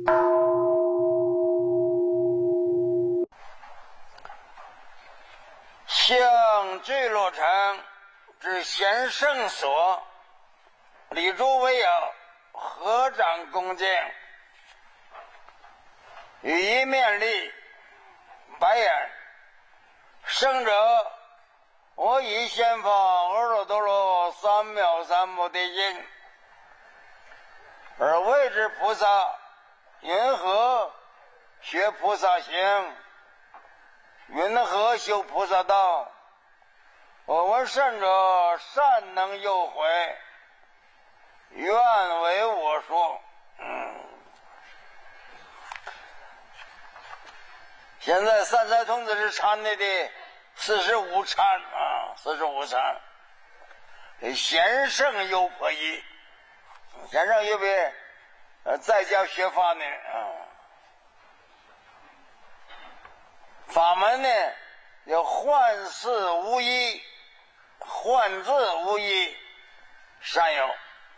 向坠落城之贤圣所，礼诸为友，合掌恭敬，与一面立，白眼。圣者，我以仙法阿耨多罗三藐三菩提心，而谓之菩萨，云何学菩萨行？云何修菩萨道？我闻圣者善能诱诲，愿为我说。现在三才童子是禅内的45禅啊，45禅。贤圣优婆夷，贤圣又比在家学法呢法门呢叫幻字无一，幻字无一，善有。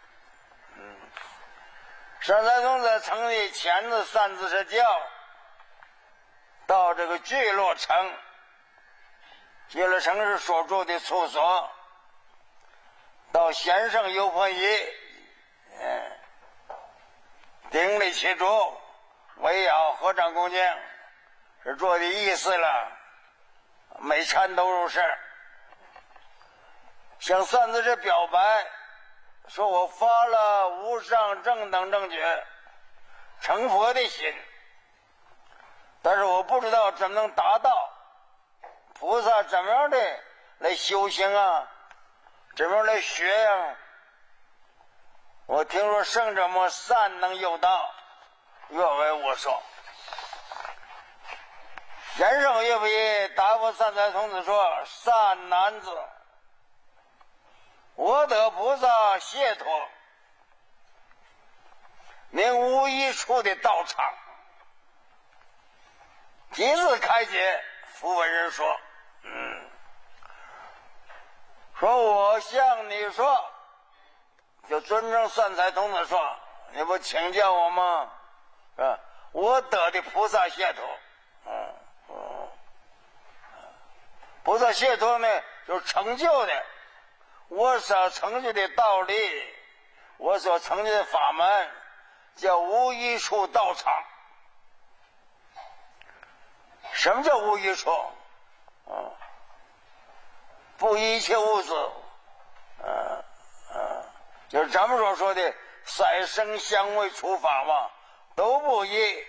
三才童子成立前的三字是教，到这个聚落城，聚落城是所住的处所，到贤圣优婆夷，顶礼其主，围绕合掌恭敬，是做的意思了。每禅都如是，向三字是表白，说我发了无上正等正觉成佛的心，但是我不知道怎么能达到。菩萨怎么样的来修行啊？怎么样来学呀？我听说圣者们善能有道，愿为我说。贤圣乐不一答复三才童子说：善男子，我得菩萨解脱，名无一处的道场。即自开解，复闻人说：说我向你说，就尊称三才童子说，你不请教我吗？是吧？我得的菩萨解脱，菩萨解脱呢，就是成就的。我所成就的道理，我所成就的法门，叫无一处道场。什么叫无一处？不一切物质，就是咱们所说的色声香味触法嘛，都不一。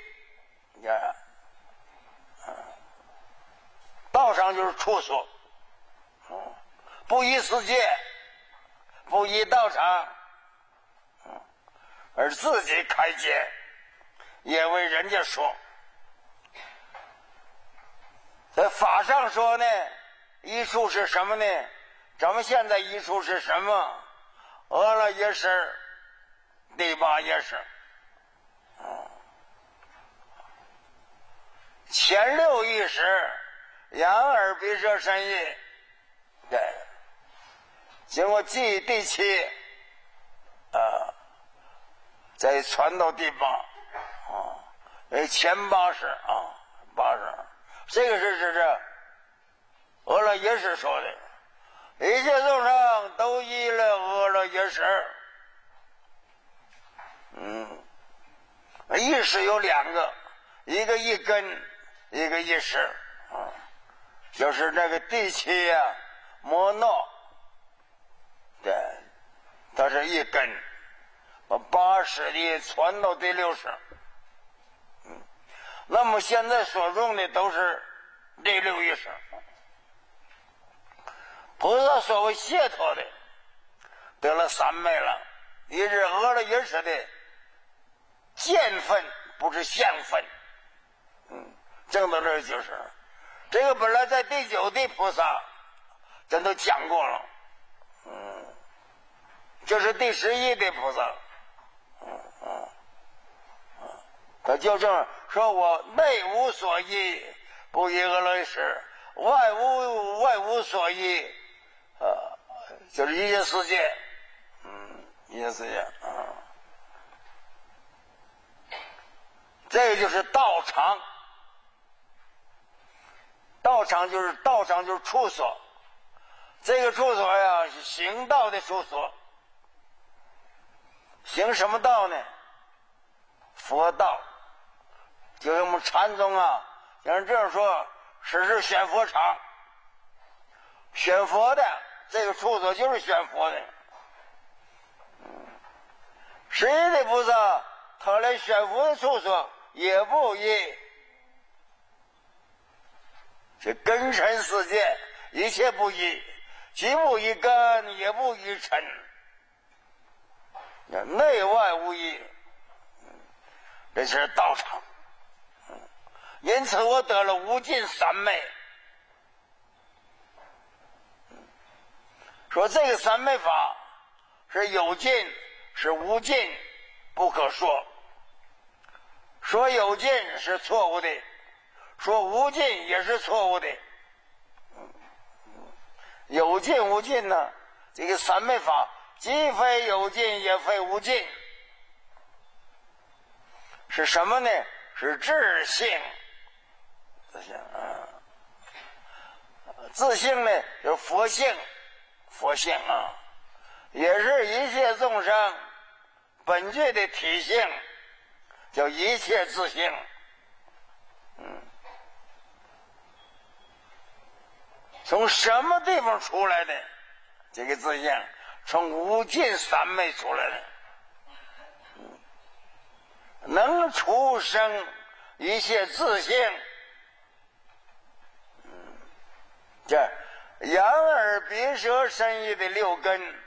道上就是处所，不依世界，不依道场，而自己开解，也为人家说。在法上说呢，一处是什么呢？咱们现在一处是什么？阿赖耶识，第八耶识，前六意识，眼耳鼻舌身意，对，经过第七，再传到第八，前八识八识，这个是这阿赖耶识说的，一切众生都依了阿赖耶识。意识有两个，一个一根，一个一识，就是那个第七摩诺，对，它是一根，把八识的传到第六识。那么现在所用的都是第六意识。菩萨所谓解脱的，得了三昧了，一是阿赖耶识的见分，不是相分。正到这儿就是这个，本来在第九地菩萨咱都讲过了，这是第11地菩萨，他就这样说，我内无所依，不依阿赖耶识，外无所依，就是一切世界，一切世界这个就是道场。道场就是处所，这个处所呀是行道的处所。行什么道呢？佛道。就是我们禅宗啊，像这样说，是选佛场，选佛的这个处所就是选佛的。谁的菩萨他来选佛的处所也不易。这根尘世界一切不易，既不易根，也不易尘，内外无一，这是道场。因此我得了无尽三昧。说这个三昧法是有尽是无尽不可说，说有尽是错误的，说无尽也是错误的。有尽无尽呢，这个三昧法既非有尽也非无尽，是什么呢？是自性。自性啊，自性呢就是佛性，佛性啊，也是一切众生本具的体性，叫一切自性。从什么地方出来的？这个自性从无尽三昧出来的，能出生一切自性。这眼耳鼻舌身意的六根，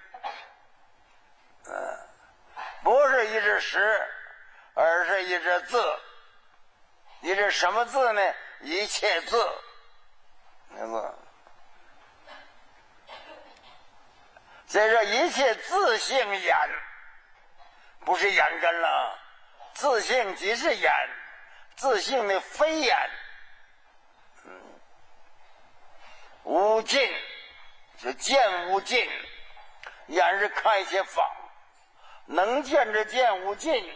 不是一只实，而是一只字。一只什么字呢？一切字。这是一切自性眼，不是眼根了。自性即是眼，自性的非眼。无尽是见无尽，眼是看一些法，能见之见无尽，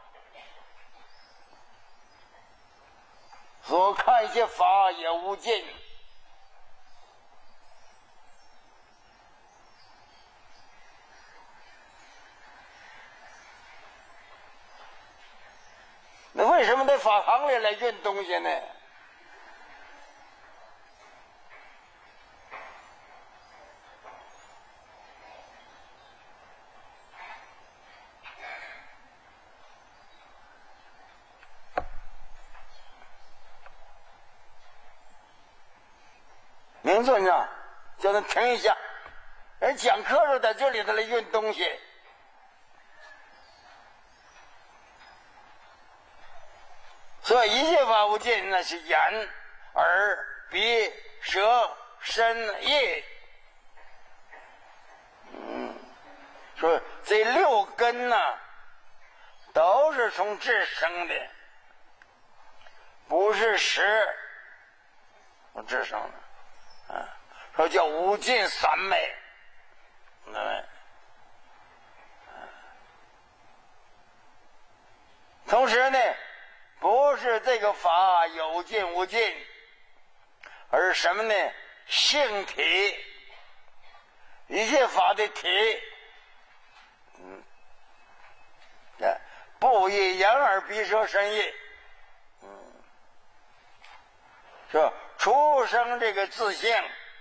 所看一些法也无尽。那为什么在法堂里来运东西呢？明尊啊，叫他停一下，人讲课时在这里头来运东西。所以一切法无尽，那是眼、耳、鼻、舌、身、意。说这六根呢，都是从智生的，不是识，从智生的。说叫无尽三昧，同时呢，不是这个法有尽无尽，而是什么呢？性体，一切法的体。不以眼耳鼻舌身意，是出生这个自性，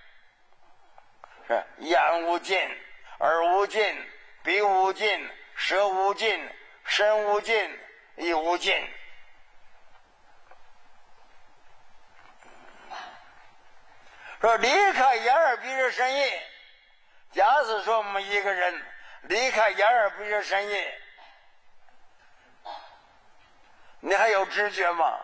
是眼无尽，耳无尽，鼻无尽，舌无尽，身无尽，意无尽。说离开眼耳鼻舌身意，假使说我们一个人离开眼耳鼻舌身意，你还有知觉吗？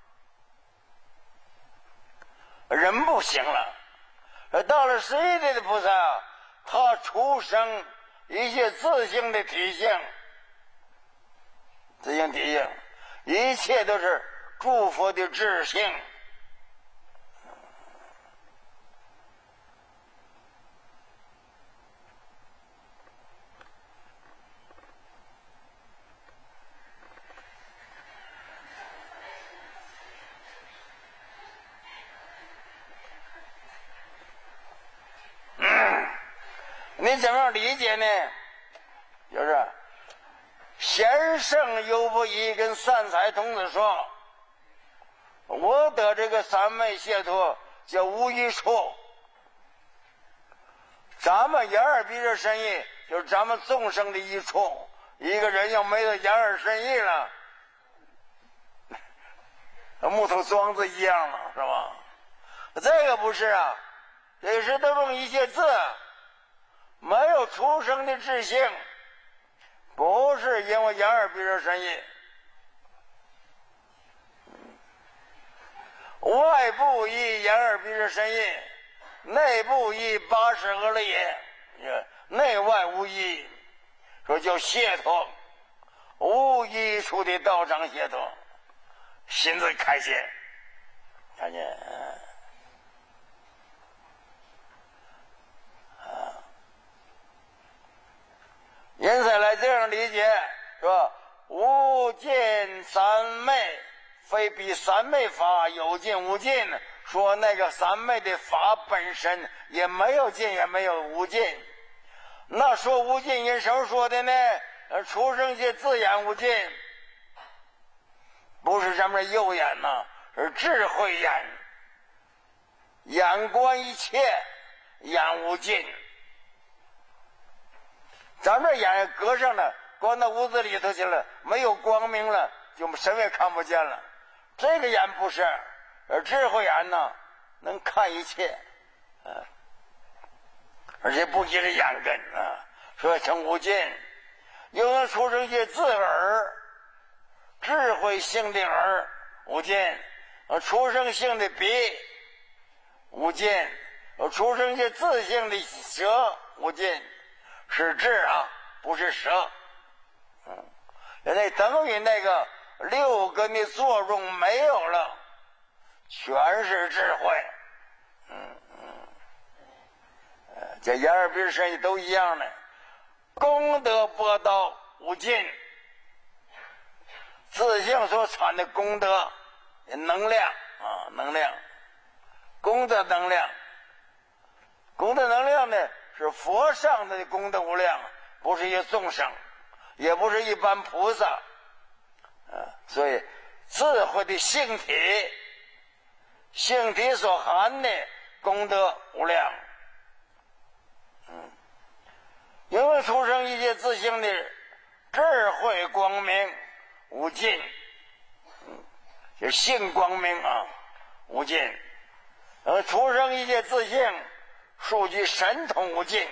人不行了。到了十一地的菩萨，他出生一切自性的体性，自性体性，一切都是诸佛的智性。 你怎么样理解呢？就是贤圣犹不一跟善财童子说，我得这个三昧解脱叫无一处。咱们眼耳鼻舌身意就是咱们众生的一处，一个人要没有眼耳身意了，木头桩子一样了，是吧？这个不是啊，这是都用一些字，没有出生的智性，不是因为眼耳鼻舌身意。外部依眼耳鼻舌身意，内部依八识阿赖耶，内外无一，说叫解脱，无一处的道场解脱，心自开解，看见？因此来这样理解，是吧？无尽三昧，非比三昧法有尽无尽。说那个三昧的法本身也没有尽，也没有无尽。那说无尽，因什么说的呢？出生界自眼无尽，不是什么右眼呐，是智慧眼，眼观一切，眼无尽。咱这眼搁上了，关到屋子里头去了，没有光明了，就什么也看不见了。这个眼不是，而智慧眼呢，能看一切，而且不仅是眼根啊，说成无尽。又能出生些自耳，智慧性的耳无尽，出生性的鼻无尽，出生些自性的舌无尽。是智啊，不是舌。那等于那个六根的作用没有了，全是智慧。这眼耳鼻舌身意都一样的，功德波道无尽，自性所产的功德能量啊，能量，功德能量，功德能量呢？是佛上的功德无量，不是一众生，也不是一般菩萨，所以智慧的性体，性体所含的功德无量，因为出生一切自性的智慧光明无尽，就性光明啊无尽，出生一切自性。数据神通无尽，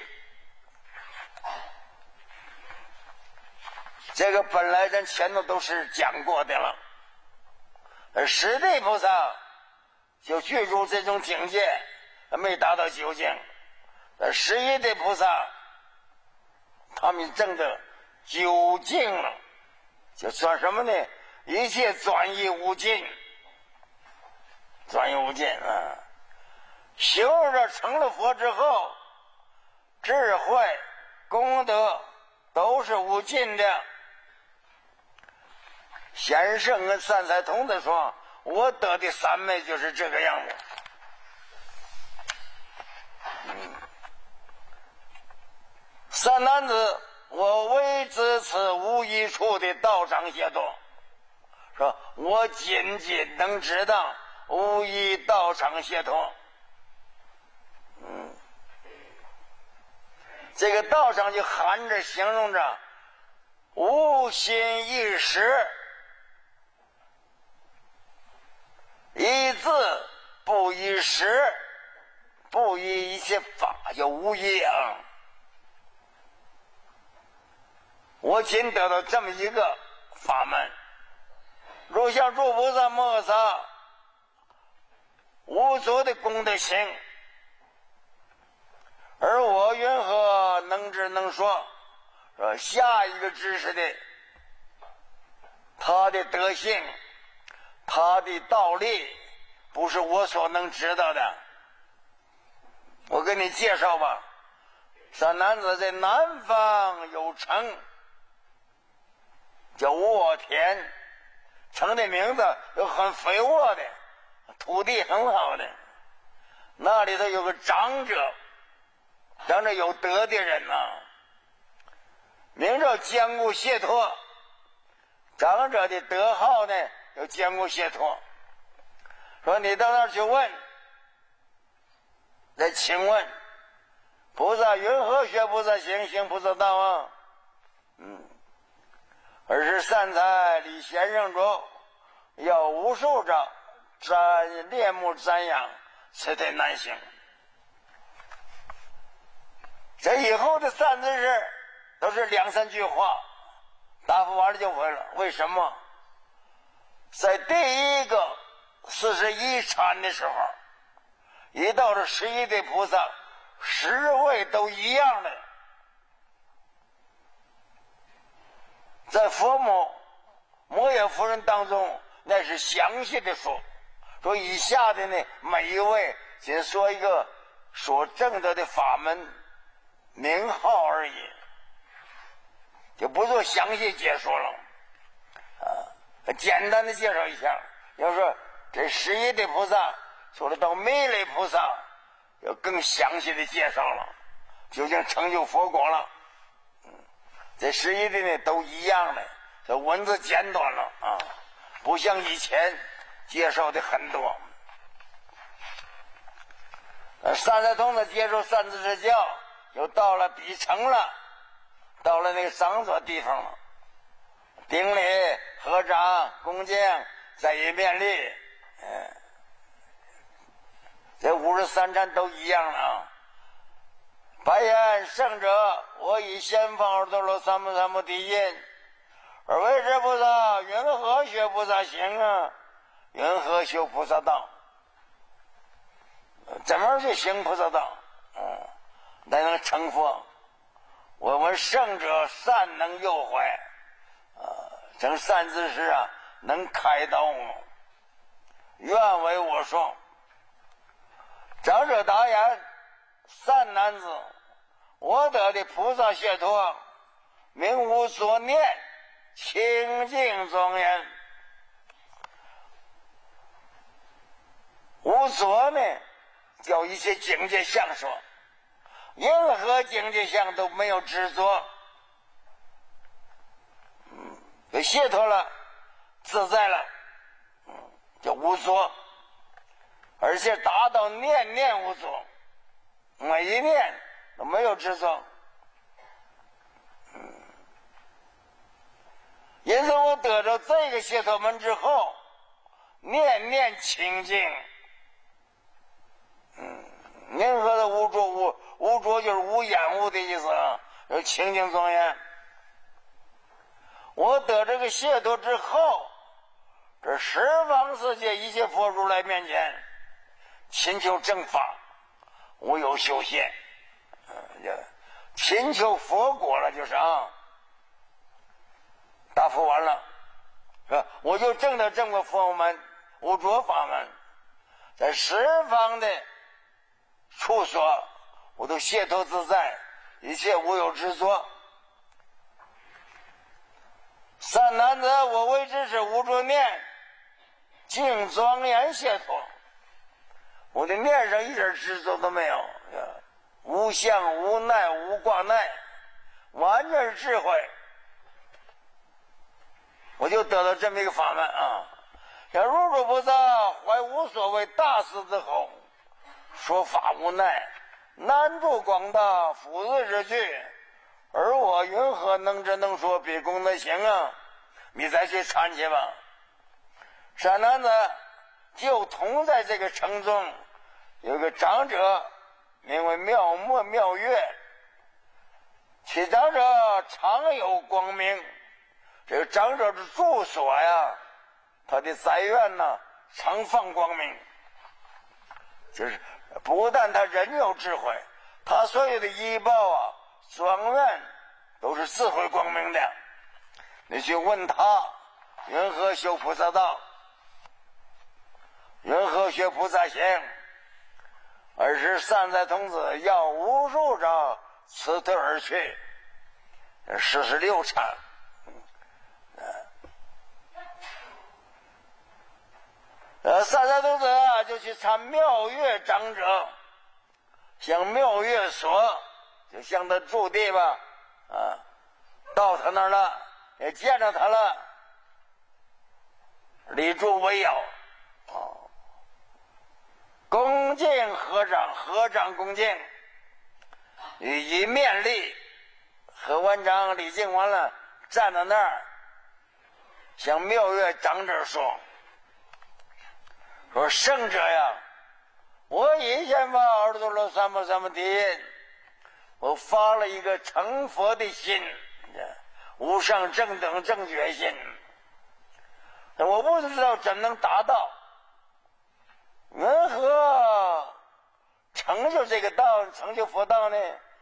这个本来咱前头都是讲过的了。而十地菩萨就具足这种境界，没达到究竟。十一地菩萨，他们证得究竟了，就算什么呢？一切转移无尽，转移无尽啊！修着成了佛之后，智慧功德都是无尽的。贤圣跟善财童子说，我得的三昧就是这个样子。三男子，我为知此无一处的道场解脱，说我仅仅能知道无一道场解脱。这个道上就含着形容着无心一时，一字不一时，不依一切法，叫无一啊。我仅得到这么一个法门，如像诸菩萨摩诃萨无足的功德行，而我云何能知能说？说下一个知识的，他的德性，他的道理，不是我所能知道的。我给你介绍吧。三男子在南方有城，叫沃田，城的名字有很肥沃的，土地很好的，那里头有个长者， 长者有德的人呐，名叫坚固解脱。长者的德号呢有坚固解脱。说你到那儿去问，再请问菩萨云何学菩萨行，行菩萨道啊？而是善财离贤圣主，要无数丈猎目瞻仰，此得难行。这以后的三字是都是2、3句话，答复完了就完了。为什么？在第一个41禅的时候，一到了11地菩萨10位都一样的，在佛母摩耶夫人当中，那是详细的说以下的呢，每一位仅说一个所证得的法门名号而已，就不做详细解说了。简单的介绍一下。要说这11地菩萨说了到弥勒菩萨，要更详细的介绍了，究竟成就佛果了。这11地呢都一样的，这文字简短了啊，不像以前介绍的很多。善财童子接受三字之教，又到了比城了，到了那个场所地方了，顶礼合掌恭敬，再一面礼，这53禅都一样了啊。白言圣者，我以先方而多罗三藐三菩提心，而为之菩萨云何学菩萨行啊？云何修菩萨道？怎么去行菩萨道？才能成佛？我们圣者善能诱怀，成善知识啊，能开导我。愿为我说。长者答言：善男子，我得的菩萨解脱，名无所念，清净庄严。无所呢，叫一切境界相说，任何境界相都没有执着，就解脱了，自在了，叫无所，而且达到念念无所，每一念都没有执着。因此我得着这个解脱门之后，念念清净。任何的无着，无着就是无厌恶的意思啊，有清净庄严。我得这个解脱之后，这十方世界一切佛如来面前勤求正法，无有修谢，勤求佛果了，就是啊。答复完了，是吧？我就证得这个佛门无着法门，在十方的处所，我都解脱自在，一切无有执着。善男子，我为之是无着念，净庄严解脱。我的念上一点执着都没有，无相无奈无挂奈，完全是智慧。我就得到这么一个法门啊！像如来菩萨怀无所谓大师之后，说法无奈，难住广大，抚日之具，而我云何能知能说，比功德行啊？你再去参去吧。善男子，就同在这个城中，有个长者，名为妙默妙月，其长者常有光明。这个长者的住所呀，他的宅院呢，常放光明。就是不但他人有智慧，他所有的医报啊、庄院都是智慧光明的。你去问他，云何修菩萨道？云何学菩萨行？而是善财童子要无数招辞退而去，46禅。善财童子就去参妙月长者，向妙月说： 就向他祝地吧，到他那儿了，也见着他了，礼柱为要，恭敬合掌恭敬，予以面礼。合完掌礼敬完了，站在那儿，向妙月长者说：“圣者呀，我以前把耳朵了三么地，我发了一个成佛的心，无上正等正觉心，我不知道怎能达到，如何成就这个道，成就佛道呢？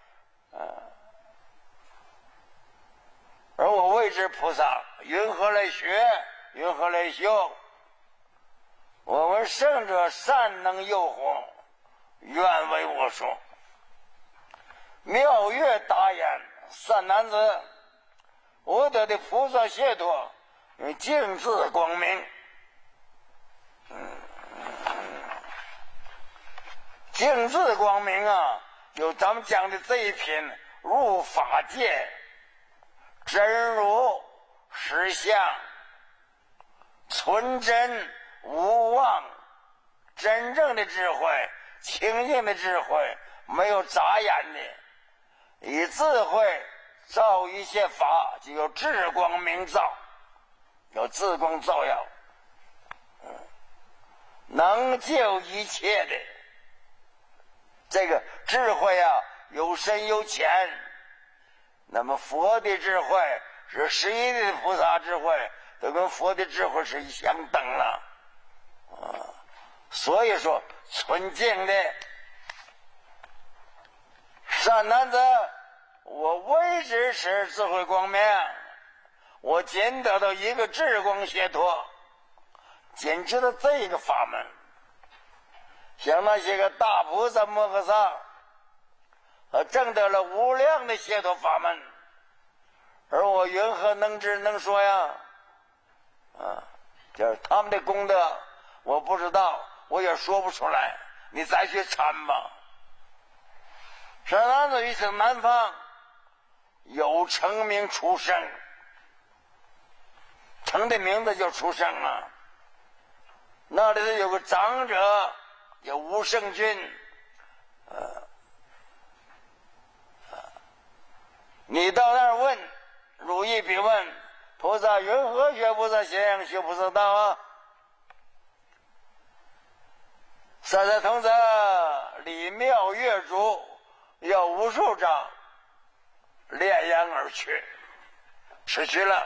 而我为之菩萨，云何来学，云何来修？我们圣者善能诱惑，愿为我说。”妙月答言：“善男子，我得的菩萨解脱，净自光明。净自光明啊，有咱们讲的这一品入法界，真如实相，纯真无妄，真正的智慧，清净的智慧，没有杂眼的，以智慧照一切法，就有智光明照，有智光照耀，能救一切的。这个智慧啊，有深有浅。那么佛的智慧是11的菩萨智慧，都跟佛的智慧是相等了。所以说纯净的善男子，我为之是智慧光明，我仅得到一个智光解脱，仅知道这个法门。像那些个大菩萨摩诃萨证得了无量的解脱法门，而我云何能知能说呀？就是他们的功德我不知道，我也说不出来，你再去参吧。善男子于此南方有成名出生，成的名字就出生了。那里头有个长者叫吴胜君，你到那儿问，如意必问，菩萨云何学菩萨行，学菩萨道啊？善财童子礼妙月主，要无数丈，炼言而去，失去了。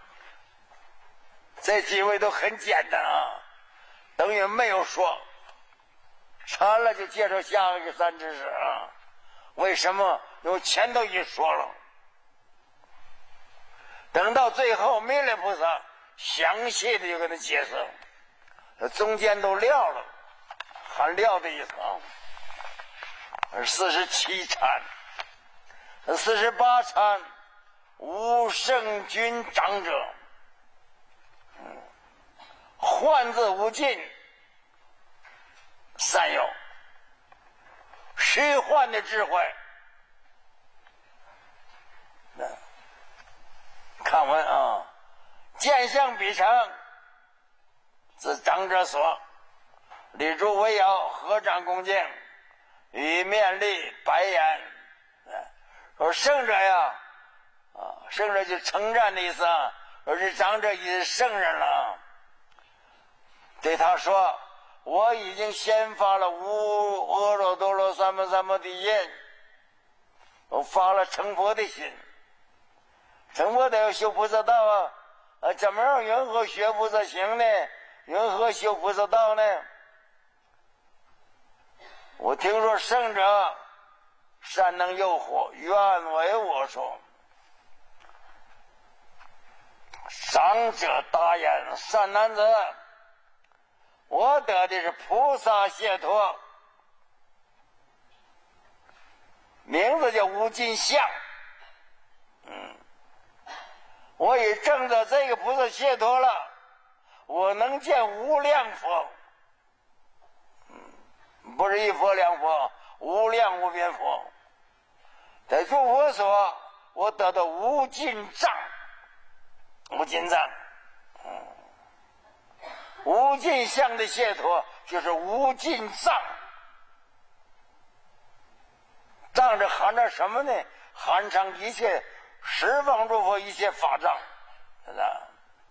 这几位都很简单啊，等于没有说，禅了就介绍下一个三知识啊。为什么？因为前头已说了。等到最后弥勒菩萨详细的就给他解释，中间都撂了，含撂的意思啊。47禅，48禅，无圣君长者，幻字无尽，善有虚幻的智慧。看文啊，见相比成，自长者所，礼柱为要，合掌恭敬，与面礼白言。说圣者呀，圣者就称赞的意思啊，说这长者已是圣人了。对他说：“我已经先发了无阿耨多罗三藐地印，我发了成佛的心。成佛得要修菩萨道啊，怎么样云何学菩萨行呢？云何修菩萨道呢？我听说圣者善能诱惑，愿为我说。”长者答言：“善男子，我得的是菩萨解脱，名字叫无尽相。我已证得这个菩萨解脱了，我能见无量佛，不是一佛两佛，无量无边佛。 在诸佛所，我得到无尽藏，无尽藏，无尽相的解脱就是无尽藏。藏着含着什么呢？含上一切十方诸佛一切法藏，是吧？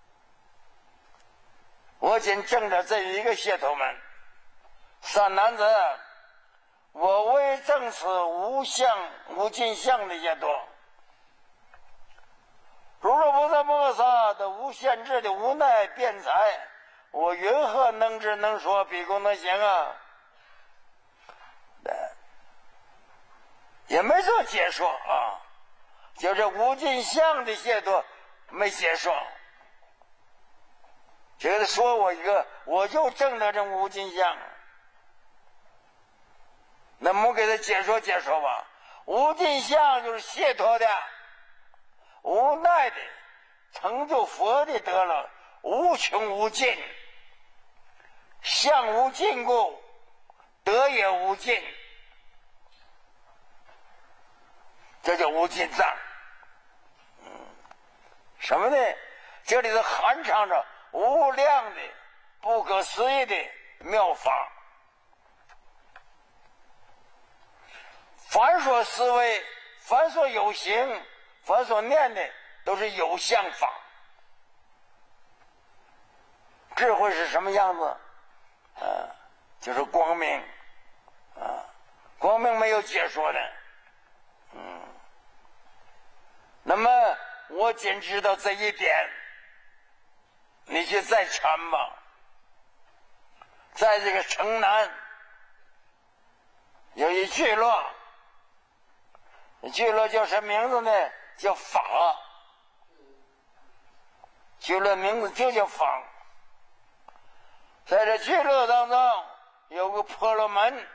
我仅证着这一个解脱门。三男子，我为证此无相无尽相的解脱。如若菩萨摩诃萨的无限制的无奈辩才，我云何能知能说比丘能行啊？也没做解说啊，就这无尽相的解脱没解说。这个说我一个，我就证得这无尽相。那么我给他解说解说吧。无尽相就是解脱的、无奈的，成就佛的得了无穷无尽，相无尽故，得也无尽，这叫无尽藏。什么呢？这里头含藏着无量的、不可思议的妙法。凡所思维，凡所有形，凡所念的，都是有相法。智慧是什么样子？就是光明。光明没有解说的。那么我仅知道这一点，你去再参吧。在这个城南有一聚落，聚落叫什么名字呢？叫法。聚落名字就叫法。在这聚落当中有个婆罗门，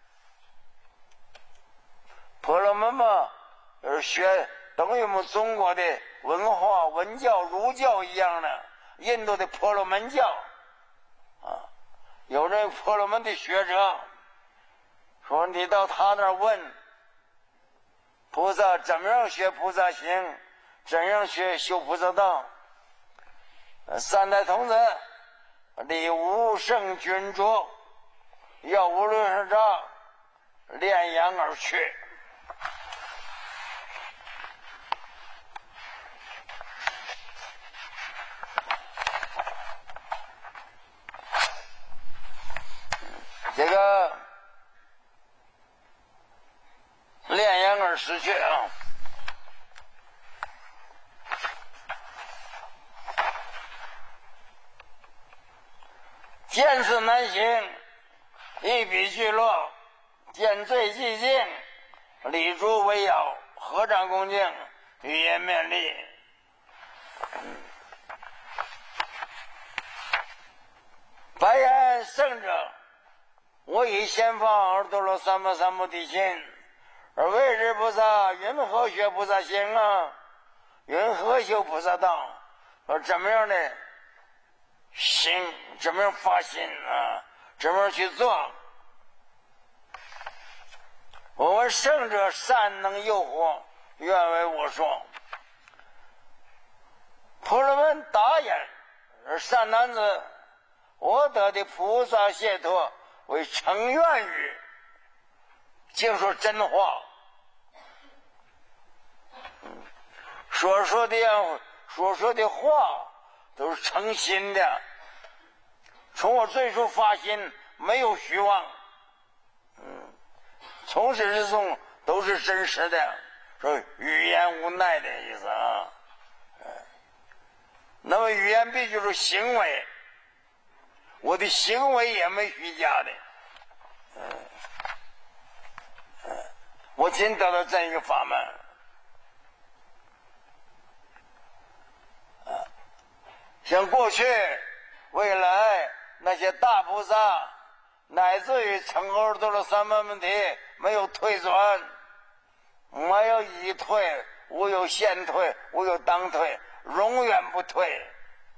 婆罗门嘛，就是学等于我们中国的文化文教儒教一样的印度的婆罗门教啊。有这婆罗门的学者说，你到他那儿问菩萨怎么样学菩萨行，怎样学修菩萨道。三代童子礼无胜君主，要无论是这炼阳而去。这个炼阳而失去啊，见此难行，一笔聚落，见罪寂静，礼诸为要，合掌恭敬，语言勉励。白言圣者，我以先放而多罗三藐三菩提心，而为之菩萨云何学菩萨行啊？云何修菩萨道？怎么样的行，怎么样发心啊？怎么样去做？我闻圣者善能诱惑，愿为我说。婆罗门答言：善男子，我得的菩萨解脱为成愿语，净说真话。所说的话都是诚心的，从我最初发心没有虚妄，从始至终都是真实的，说语言无奈的意思啊。那么语言必须是行为，我的行为也没虚假的。我仅得到这一个法门。像过去未来那些大菩萨，乃至于成阿耨多罗三藐三提，没有退转，没有已退，无有现退，无有当退，永远不退。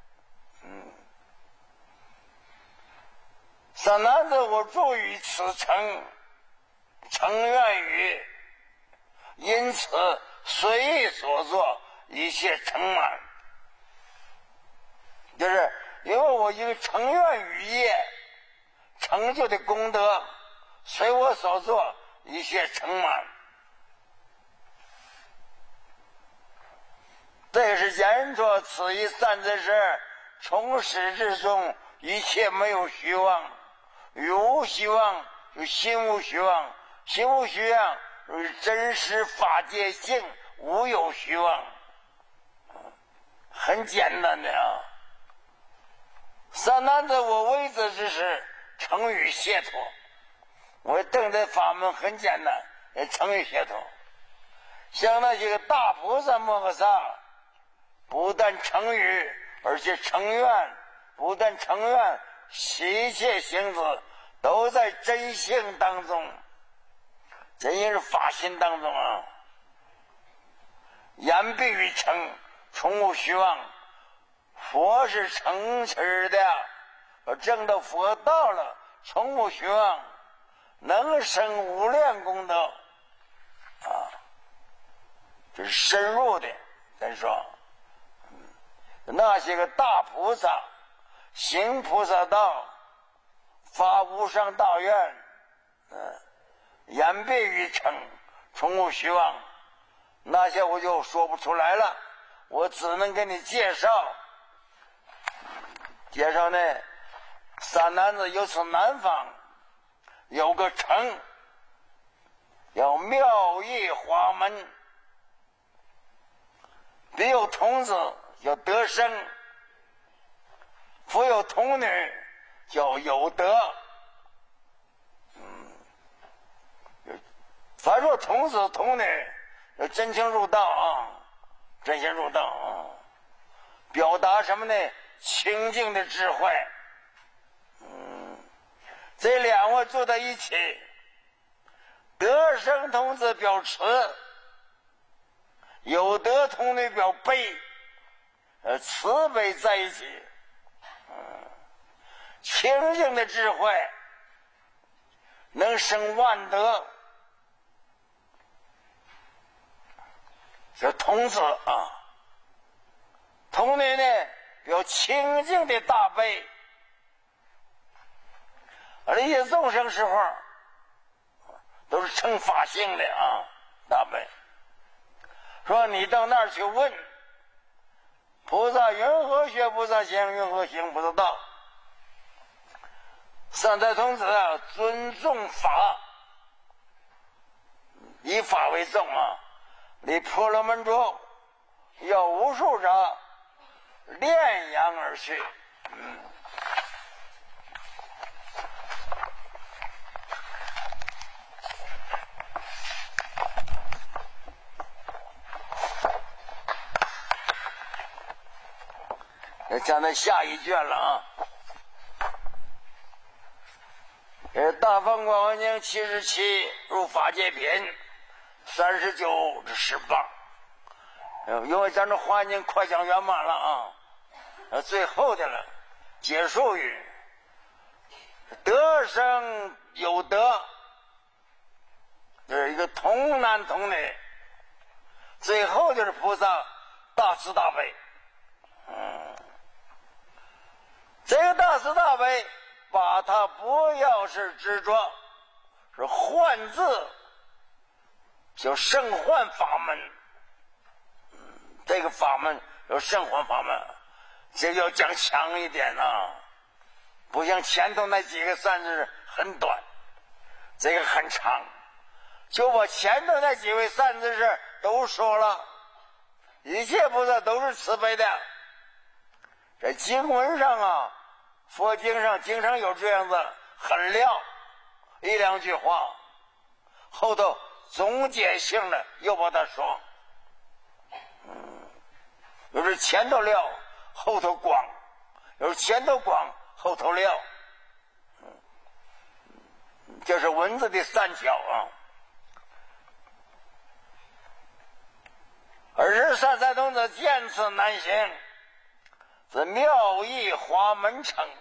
三男子，我住于此城，成愿语， 因此随意所作，一切成满。就是因为我一个成愿于业成就的功德，随我所做，一切成满。这是言说此一三字是从始至终，一切没有虚妄，与无虚妄，有心无虚妄，心无虚妄，真实法界性，无有虚妄。很简单的啊。三男子我为子之时，成于解脱。我证的法门很简单，也成于解脱。像那些个大菩萨摩诃萨，不但成于，而且成愿，不但成愿，一切行子都在真性当中，真也是法心当中啊。言必于成，从无虚妄。佛是诚实的，证到佛道了，从无虚妄，能生无量功德啊！这是深入的。咱说，那些个大菩萨行菩萨道，发无上大愿，言必于诚，从无虚妄。那些我就说不出来了，我只能给你介绍。介绍呢，三男子有此南方有个城，有妙义华门，彼有童子叫得生，复有童女叫有德。凡说童子童女，要真情入道啊，真心入道啊，表达什么呢？清净的智慧。这两位住在一起，得生童子表慈，有德童女表悲，慈悲在一起。清净的智慧能生万德，这童子啊，童女呢有清净的大悲，而一些众生时候都是成法性的啊，大悲。说你到那儿去问菩萨云何学菩萨行，云何行菩萨道。三代童子啊，尊重法，以法为重啊，离婆罗门中要无数者炼阳而去。讲到下一卷了啊。大放广文经77入法界品39至18。因为咱这华经快讲圆满了啊，最后的了，结束语得生有德，就是一个童男童女，最后就是菩萨大慈大悲。这个大慈大悲把它不要是执着，是幻字，叫圣幻法门。这个法门有圣幻法门，这个要讲强一点啊，不像前头那几个三字很短，这个很长，就把前头那几位三字是都说了，一切菩萨都是慈悲的。在经文上啊，佛经上经常有这样子很亮一两句话，后头总结性的又把它说，有时前头亮后头广，有时前头广后头亮，这是文字的三巧啊。而是三才童子见此难行，是妙义华门城。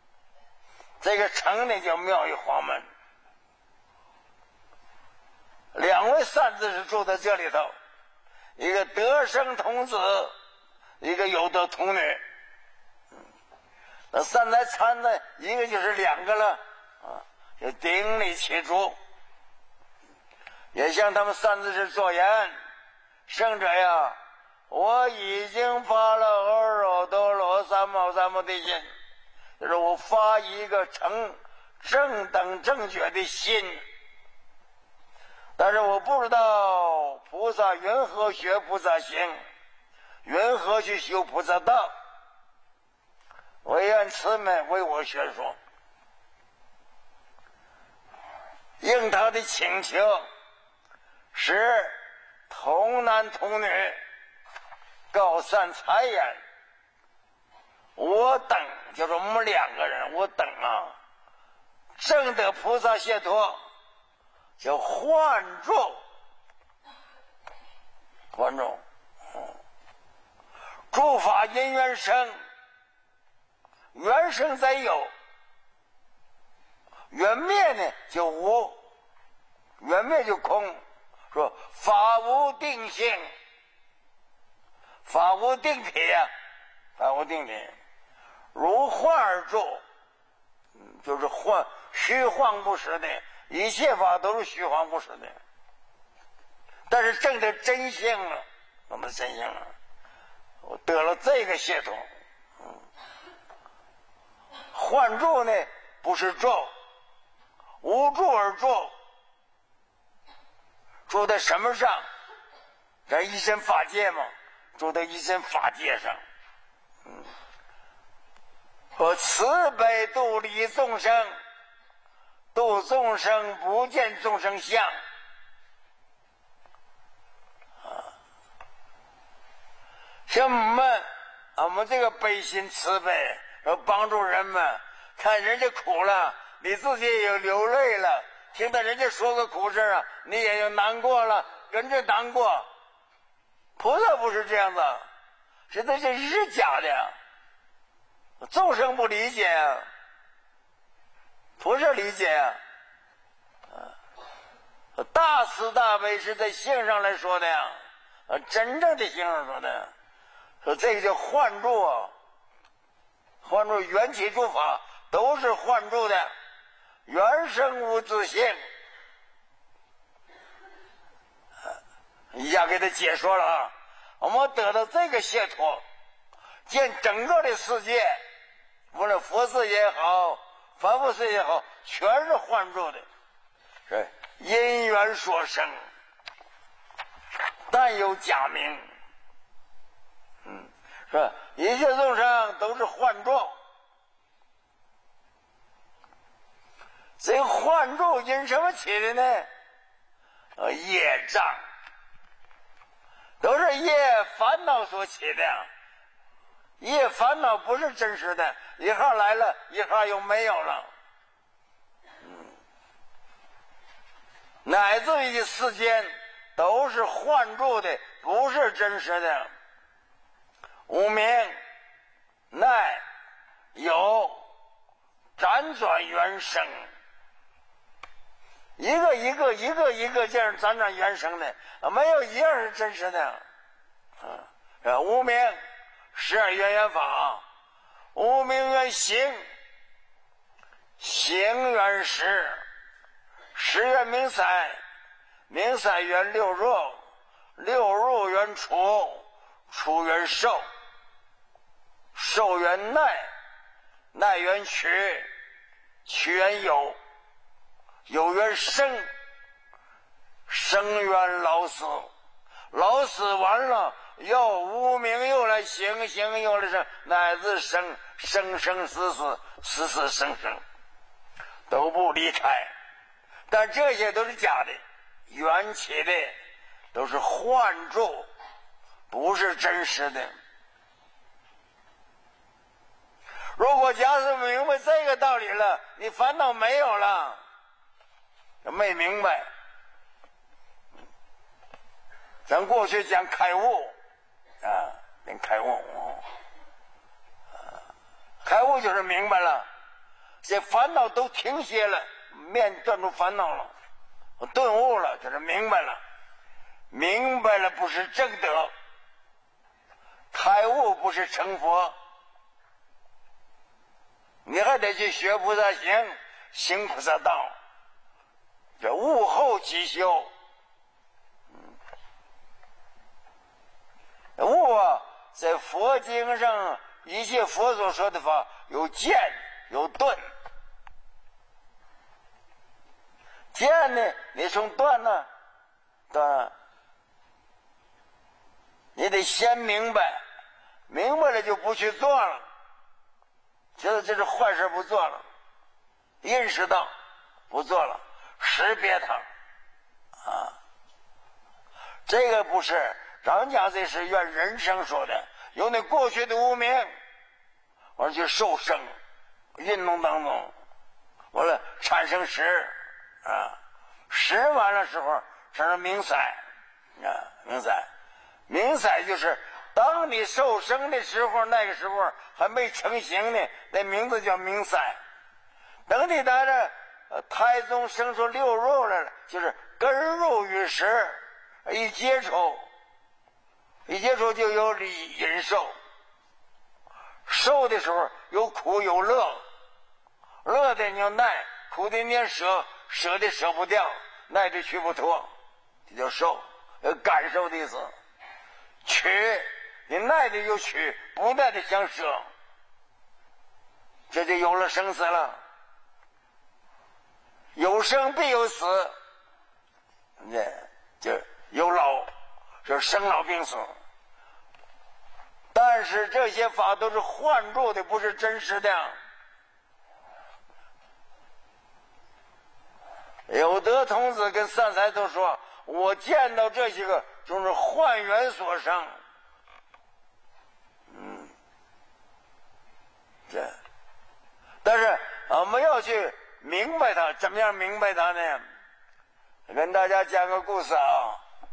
这个城呢叫妙义华门， 两位三子是住在这里头，一个得生童子，一个有德童女。那三才参的一个就是两个了啊，就鼎力其主，也向他们三子是作言：圣者呀，我已经发了阿耨多罗三藐三菩提心，就是我发一个成正等正觉的心，但是我不知道菩萨云何学菩萨行，云何去修菩萨道，唯愿慈悲为我宣说。应他的请求，使童男童女告散财言：我等，就是我们两个人，我等啊，正得菩萨解脱，叫幻住，观众，诸法因缘生，缘生则有，缘灭呢就无，缘灭就空。说法无定性，法无定体呀，法无定体，如幻而住，就是虚幻不实的，一切法都是虚幻不实的。但是证得真性了，我们真性了，我得了这个系统。幻住呢不是住，无住而住，住在什么上？这一身法界嘛，住在一身法界上。我慈悲度离众生，度众生不见众生相。像我们这个悲心慈悲，要帮助人们，看人家苦了，你自己也有流泪了，听到人家说个苦事啊，你也有难过了，跟着难过。菩萨不是这样的，这是假的，众生不理解啊，菩萨理解啊。大慈大悲是在性上来说的呀，真正的性上说的。说这个叫幻住啊，幻住缘起诸法都是幻住的，缘生无自性。一下给他解说了啊，我们得到这个解脱，见整个的世界，无论佛世也好，凡夫世也好，全是幻住的，是因缘所生，但有假名。是吧？一切众生都是幻住，这个幻住因什么起的呢？业障，都是业烦恼所起的。业烦恼不是真实的，一号来了，一号又没有了。乃至于世间都是幻住的，不是真实的。无明、奈、有、辗转缘生，一个这样辗转缘生的，没有一样是真实的。无明12缘法，无明缘行，行缘识，识缘名色，名色缘六入，六入缘处，处缘受，受缘奈，奈缘取，取缘有，有缘生，生缘老死，老死完了又无明又来行，行又来生，乃至生，生生死死，死死生生，都不离开。但这些都是假的，缘起的都是幻住，不是真实的。如果假使明白这个道理了，你烦恼没有了，没明白。咱过去讲开悟啊，能开悟开悟就是明白了，这烦恼都停歇了，面断除烦恼了， 我顿悟了，就是明白了。明白了不是正德，开悟不是成佛，你还得去学菩萨行，行菩萨道，这悟后即修。悟啊，在佛经上一切佛所说的法，有见有顿。见呢，你从断呢，断，你得先明白，明白了就不去做了，觉得这是坏事不做了，认识到不做了，识别它啊。这个不是张家这是原人生说的，有那过去的无名，完了去受生运动当中，完了产生识啊，识完了时候产生明色啊，明色就是当你受生的时候，那个时候还没成形呢，那名字叫明色。等你在这胎中生出六肉来了，就是根入于识，一接触就有理忍受，受的时候有苦有乐，乐的你要耐，苦的你要舍，舍的舍不掉，耐的去不脱，这叫受，感受的意思。取你耐的就取，不耐的想舍，这就有了生死了。有生必有死，就有老，就是生老病死。但是这些法都是幻住的，不是真实的。有德童子跟善财都说，我见到这些个就是幻缘所生。但是我们要去明白它，怎么样明白它呢？跟大家讲个故事啊，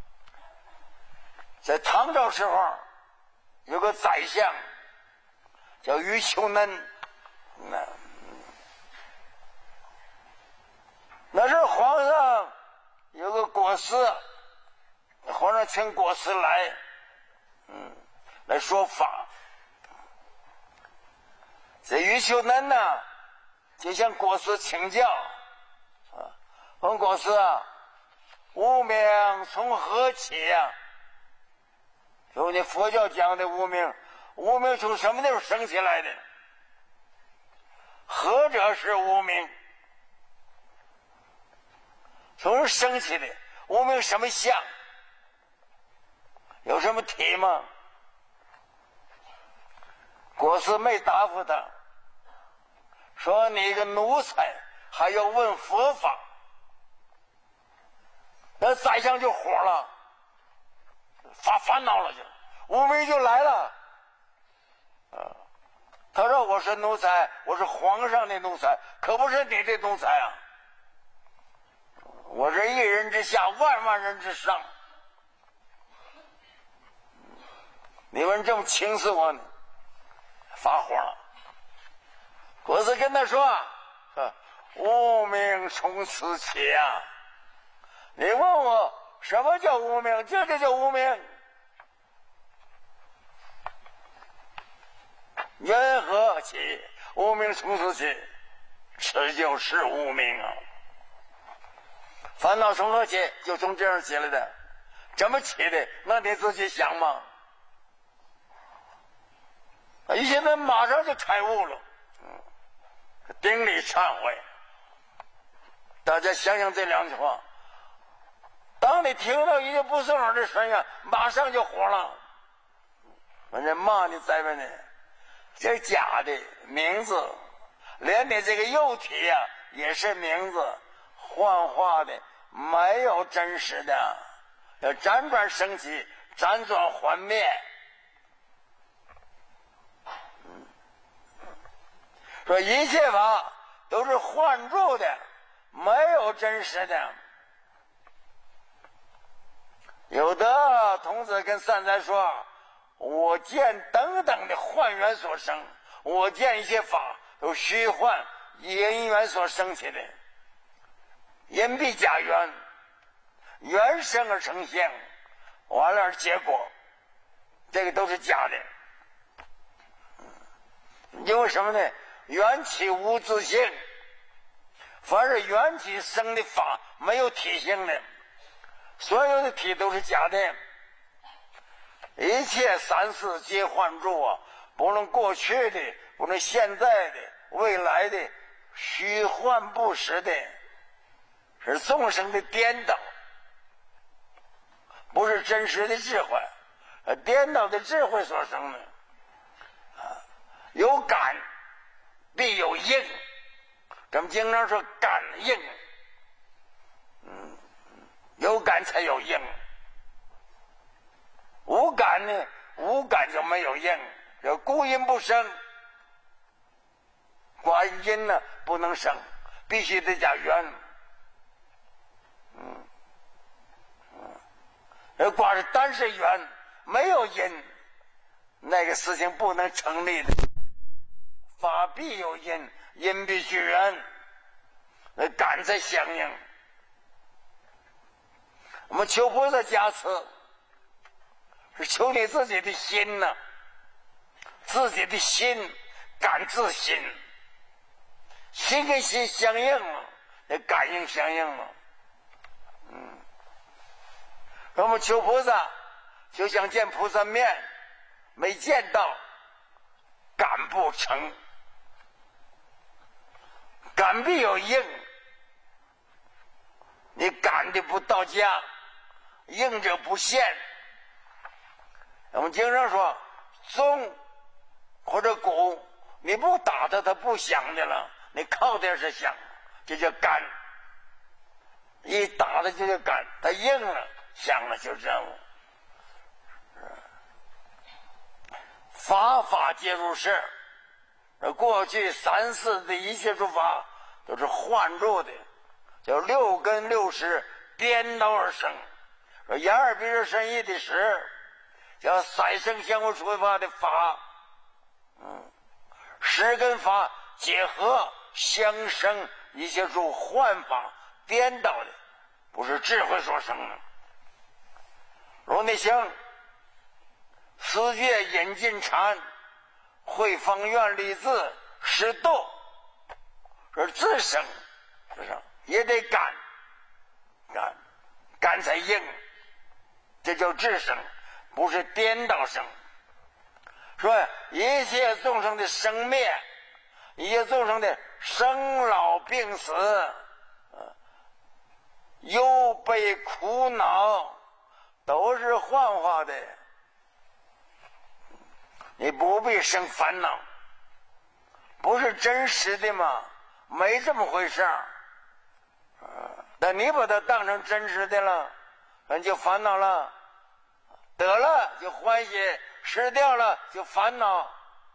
在唐朝时候有个宰相叫于秋嫩，那时候皇上有个国师，皇上请国师来说法。这于秋嫩呢就向国师请教问国师无名从何起呀？就你佛教讲的无名从什么地方生起来的？何者是无名？从生起的无名什么相？有什么体吗？国师没答复他，说你个奴才还要问佛法。那宰相就火了，发烦恼了，就无名就来了。他说我是奴才，我是皇上的奴才，可不是你的奴才啊！我是一人之下，万人之上。你们这么轻视我呢？发火了。国师跟他说无名从此起啊！你问我什么叫无名？这就叫无名。缘何起？无名从此起，这就是无名啊！烦恼从何起？就从这样起来的。怎么起的？那你自己想嘛。一些人马上就开悟了，顶礼忏悔。大家想想这两句话，当你听到一些不顺耳的声音，马上就火了，人家骂你在问你，这假的名字，连你这个肉体也是名字，幻化的，没有真实的，要辗转升起，辗转还灭。说一切法都是幻住的，没有真实的。有的童子跟善财说，我见等等的幻缘所生，我见一些法有虚幻因缘所生起的，因必假缘， 缘生而成相，完了结果，这个都是假的。因为什么呢？缘起无自性，凡是缘起生的法没有体性的，所有的体都是假的。一切三世皆幻住啊，不论过去的，不论现在的，未来的，虚幻不实的，是众生的颠倒，不是真实的智慧，颠倒的智慧所生的。有感必有应，咱们经常说感应，有感才有应，无感呢，无感就没有应，这故因不生，寡因呢不能生，必须得加缘。寡是单是缘，没有因，那个事情不能成立的。法必有因，因必须缘，那感才相应。我们求菩萨加持，是求你自己的心呢，自己的心感自心，心跟心相应了，那感应相应了。我们求菩萨就想见菩萨面，没见到，感不成。感必有应，你感的不到家，应者不现。我们经常说钟或者鼓，你不打它，它不响的了，你靠的是响，这叫感。一打的就叫感，它应了响了，就这样。法法皆如是，过去三世的一切诸法都是幻住的，叫六根六识颠倒而生。说眼耳鼻舌身意的识，叫三生相互处法的法，识跟法结合相生，一切诸幻法颠倒的，不是智慧所生的。如内行四界引进禅，会方愿立志识度，说自生，也得感才应，这叫智生，不是颠倒生。说一切众生的生灭，一切众生的生老病死，忧悲苦恼，都是幻化的，你不必生烦恼，不是真实的吗？没这么回事儿。但你把它当成真实的了，你就烦恼了，得了就欢喜，失掉了就烦恼。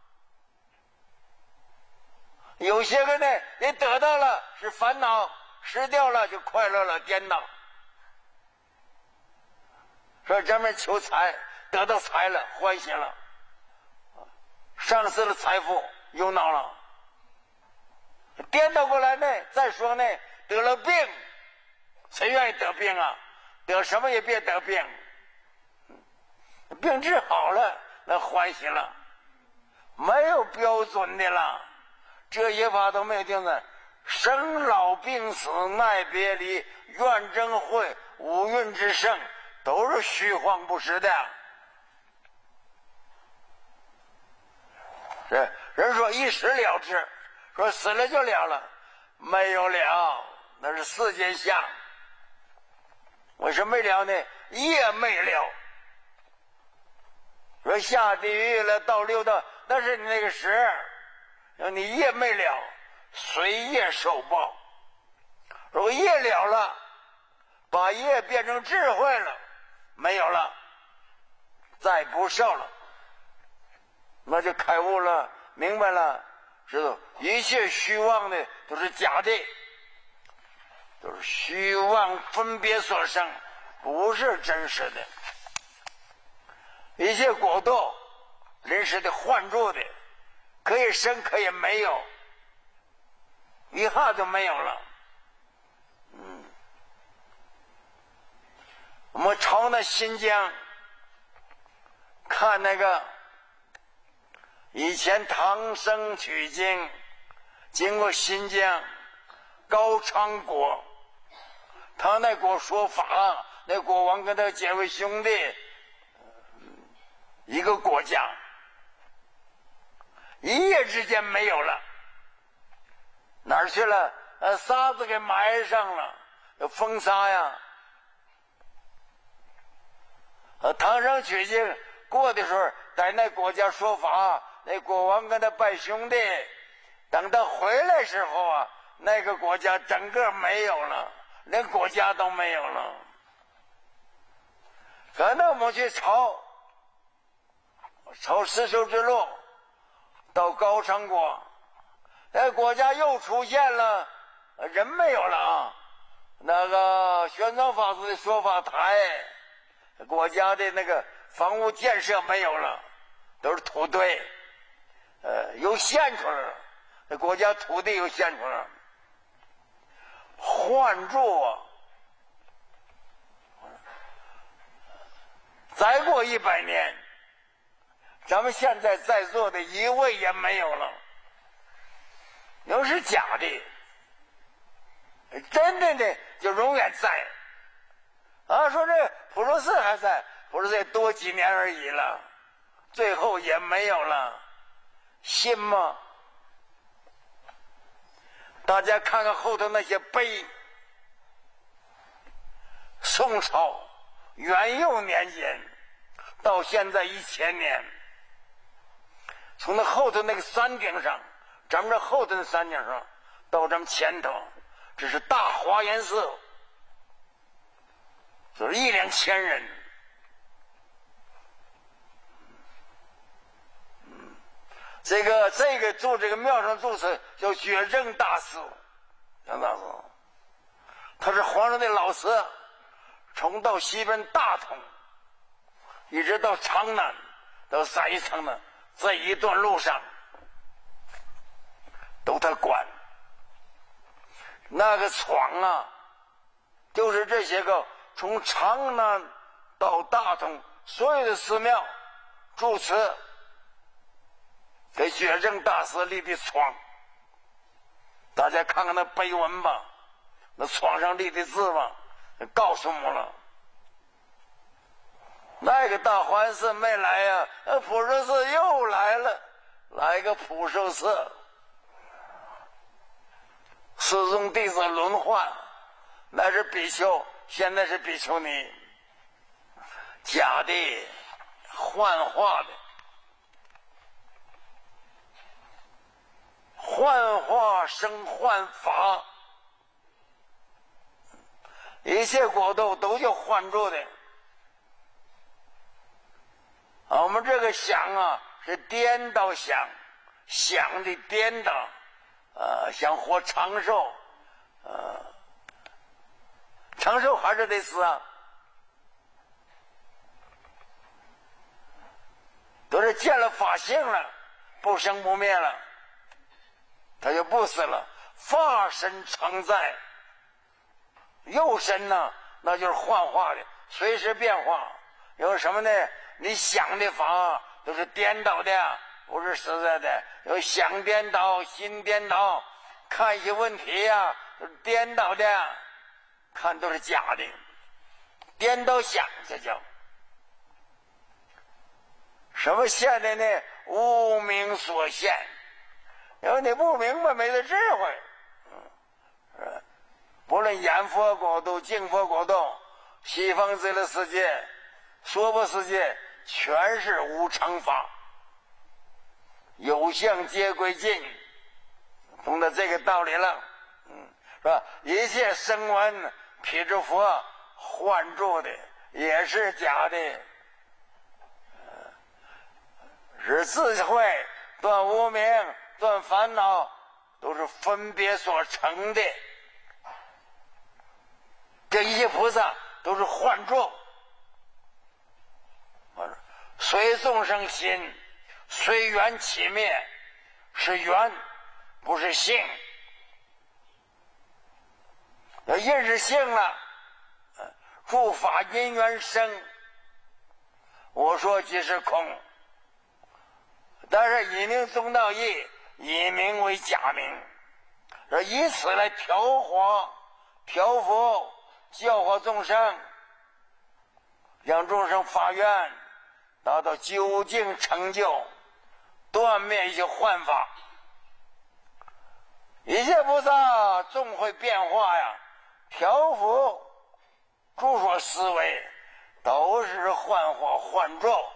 有些个呢，你得到了是烦恼，失掉了就快乐了，颠倒。说咱们求财，得到财了，欢喜了，丧失了财富，忧恼了。颠倒过来呢，再说呢，得了病，谁愿意得病啊？得什么也别得病，病治好了，那欢喜了，没有标准的了，这些法都没有定的。生老病死奈别离怨憎会五蕴之盛，都是虚幻不实的。是人说一时了之，说死了就了了，没有了，那是世间相。为什么没了呢？业没了。说下地狱了，到六道，那是你那个时，你业没了，随业受报。如果业了了，把业变成智慧了，没有了，再不受了，那就开悟了，明白了，知道一切虚妄的都是假的，都是虚妄分别所生，不是真实的。一切果道人是的幻住的，可以生可以没有，一下就没有了。 我们朝那新疆看那个以前唐僧取经经过新疆高昌国，他那国说法，那国王跟他结为兄弟，一个国家一夜之间没有了，哪儿去了？沙子给埋上了，风沙呀。唐僧取经过的时候，在那国家说法，那国王跟他拜兄弟，等他回来时候啊，那个国家整个没有了，连国家都没有了。可能我们去朝丝绸之路到高昌国，那国家又出现了，人没有了啊。那个玄奘法师的说法台，国家的那个房屋建设没有了，都是土堆，又现出来了，那国家土地又现出来了。换住啊，再过100年，咱们现在在座的一位也没有了，又是假的，真的呢就永远在。说这普鲁士还在，普鲁士多几年而已了，最后也没有了，信吗？大家看看后头那些碑，宋朝元佑年间到现在1000年，从那后头那个山顶上，咱们这后头的山顶上到咱们前头，这是大华严寺，就是1-2000人。这个住这个庙上住持叫觉正大师，杨大师，他是皇上的老师，从到西边大同，一直到长南，到山城的这一段路上，都他管。那个床啊，就是这些个从长南到大同所有的寺庙住持给觉正大师立的床，大家看看那碑文吧，那床上立的字吧，告诉我们了。那个大环寺没来呀，普寿寺又来了，来个普寿寺，师宗弟子轮换，那是比丘，现在是比丘尼，假的，幻化的。幻化生幻法，一切果都叫幻住的。我们这个想啊是颠倒想，想的颠倒，想活长寿，长寿还是得死啊，都是见了法性了，不生不灭了，他就不死了。法身常在，肉身呢，那就是幻化的，随时变化。有什么呢？你想的法都是颠倒的，不是实在的。有想颠倒，心颠倒，看一些问题呀，都是颠倒的，看都是假的，颠倒想，这叫什么现的呢？无明所现。因为你不明白，没了智慧。不论眼佛国度、净佛国度、西方极乐世界、娑婆世界，全是无常法，有相皆归尽，懂得这个道理了，是吧？一切声闻辟支佛幻住的，也是假的，是智慧断无明、断烦恼，都是分别所成的。这一切菩萨都是幻住，随众生心，随缘起灭，是缘，不是性。要认识性了， 诸法因缘生，我说即是空。但是以名宗道义，以名为假名，以此来调和调伏教化众生，让众生发愿达到究竟成就，断灭一切幻法。一切菩萨终会变化呀，调伏诸所思维，都是幻化幻咒。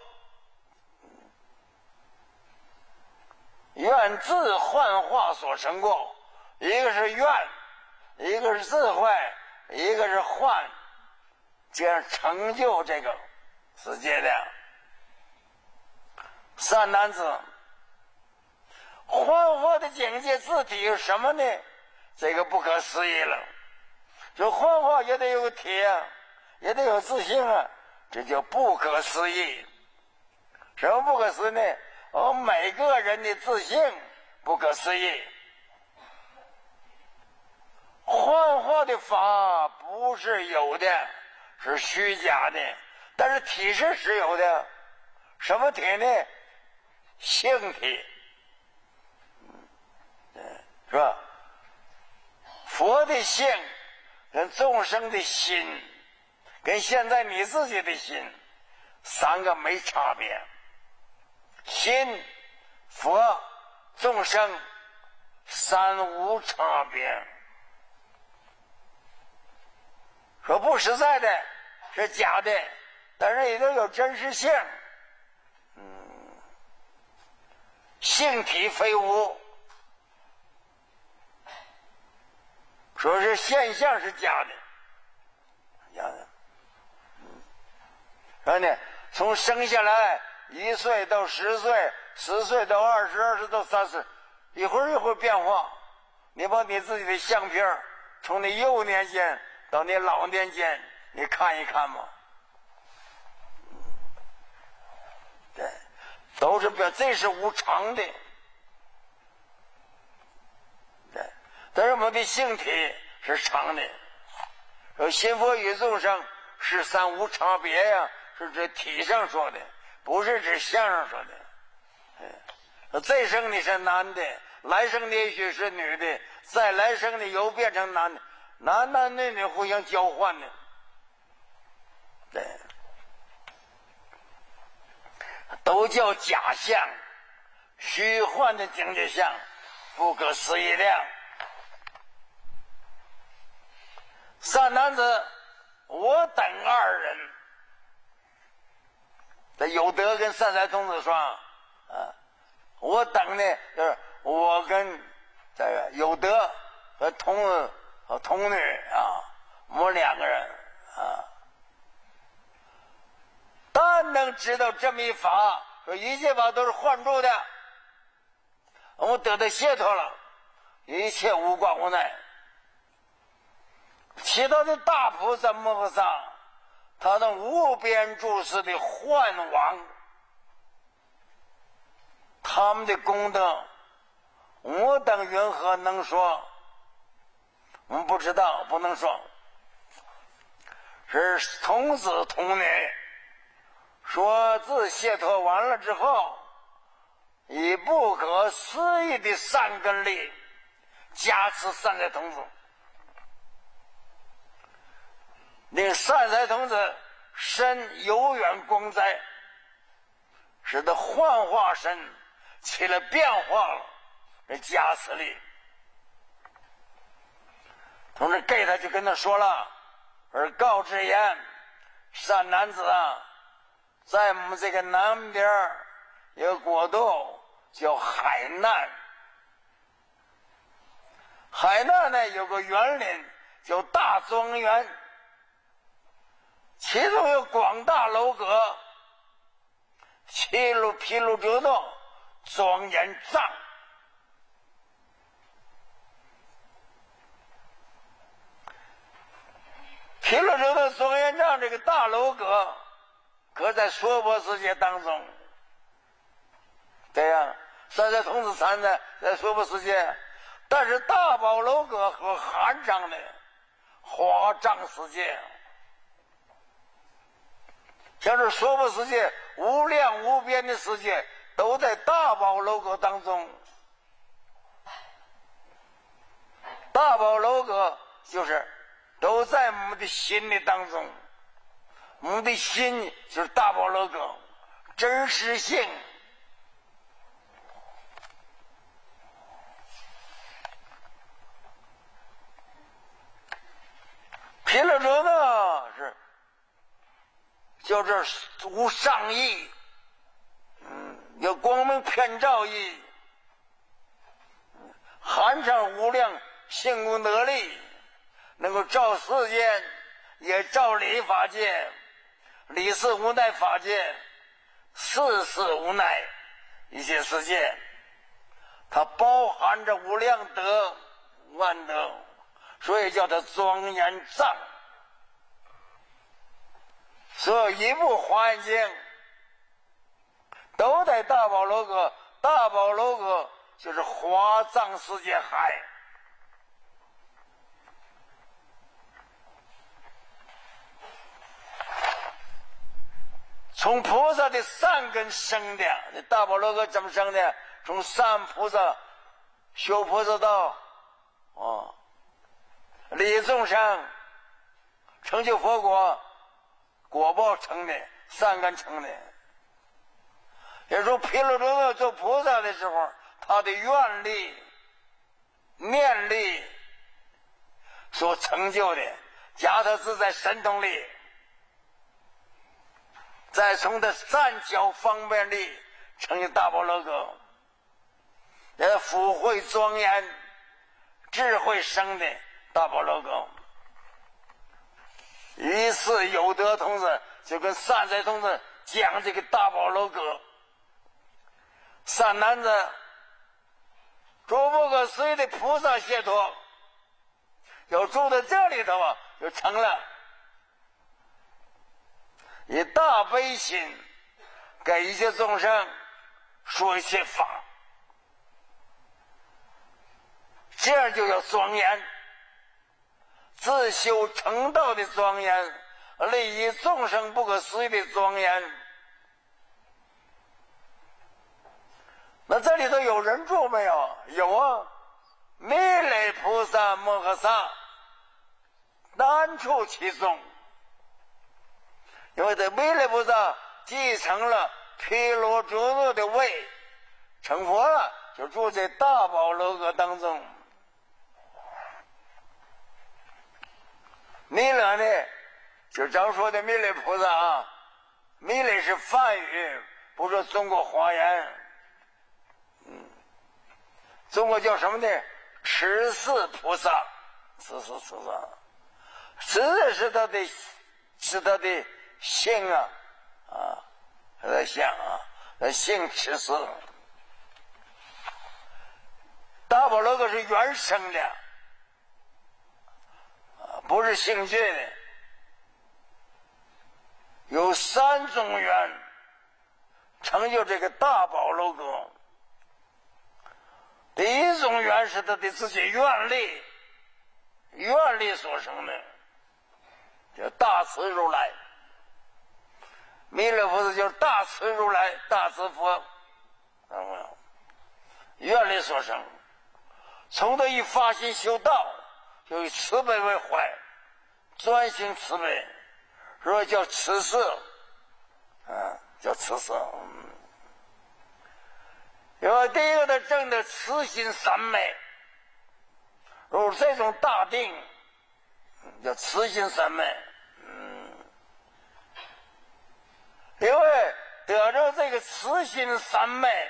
愿自幻化所成过，一个是愿，一个是智慧，一个是幻，这样成就这个世界的善男子。幻化的境界自体是什么呢？这个不可思议了。就幻化也得有个体啊，也得有自性啊，这叫不可思议。什么不可思议呢？每个人的自性不可思议。幻化的法不是有的，是虚假的，但是体是实有的。什么体呢？性体，是吧？佛的性跟众生的心，跟现在你自己的心，三个没差别。心、佛、众生，三无差别。说不实在的是假的，但是也都有真实性。性体非无，说是现象是假的，假的。说呢，从生下来1岁到10岁，10岁到20，20到30，一会儿一会儿变化。你把你自己的相片从你幼年间到你老年间，你看一看嘛。对，都是表，这是无常的。对，但是我们的性体是常的。说心佛与众生是三无差别呀，是指体上说的，不是指相上说的。这生你是男的，来生你也许是女的，再来生你又变成男的，男女互相交换的。对，都叫假象，虚幻的境界相，不可思议量。善男子，我等二人，这有德跟善财童子说我等呢，就是我跟这个有德和童女我们2个人但能知道这么一法，说一切法都是幻住的，我们得到解脱了，一切无挂无奈。其他的大菩萨摩诃萨，他能无边诸事的幻王，他们的功德我等云何能说？我们不知道，不能说。是童子童女说自解脱完了之后，以不可思议的善根力加持善财童子。那个善财童子身有远光灾，使得幻化身起了变化了，这加持力。同志给他就跟他说了，而告知言，善男子在我们这个南边有个国度叫海南，海南呢有个园林叫大庄园，其中有广大楼阁，披露折道，庄严藏。披露折道庄严藏这个大楼阁，可在娑婆世界当中。对呀，善财童子参在娑婆世界，但是大宝楼阁和含藏的华藏世界， 像这娑婆世界无量无边的世界都在大宝楼阁当中。大宝楼阁就是都在我们的心里当中，我们的心就是大宝楼阁，真实性。毗勒遮呢是叫这无上义，有光明遍照义，含上无量性功德力，能够照世间，也照理法界，理事无奈法界，事事无奈一切世界，它包含着无量德万德，所以叫它庄严藏。所以一部华严经都在大宝楼阁，大宝楼阁就是华藏世界海。从菩萨的善根生的，这大宝楼阁怎么生的？从善菩萨修菩萨道，利益众生，成就佛果，果报成的，善根成的。也说毗勒遮那做菩萨的时候，他的愿力、念力所成就的，加他自在神通力，再从他善巧方便力成就大宝楼阁，福慧庄严、智慧生的大宝楼阁。于是有德同志就跟善财同志讲这个大宝楼阁。善男子，诸不可思议的菩萨解脱，要住在这里头啊，就成了。以大悲心给一切众生说一切法，这样就叫庄严，自修成道的庄严，利益众生不可思议的庄严。那这里头有人住没有？有啊，弥勒菩萨摩诃萨难处其中。因为这弥勒菩萨继承了毗卢遮那的位，成佛了，就住在大宝楼阁当中。弥勒呢，就常说的弥勒菩萨啊，弥勒是梵语，不是中国方言。中国叫什么呢？持世菩萨，持世菩萨，持是他的性啊，他的相啊，他性持世。大宝楼阁是原生的，不是性觉的，有三种缘成就这个大宝楼阁。第一种缘是他的自己愿力所生的，叫大慈如来。弥勒菩萨就是大慈如来，大慈佛，愿力所生。从他一发心修道，就以慈悲为怀，专行慈悲，所以叫慈氏，叫慈氏。因为第一个他证的慈心三昧，如这种大定叫慈心三昧。因为得着这个慈心三昧，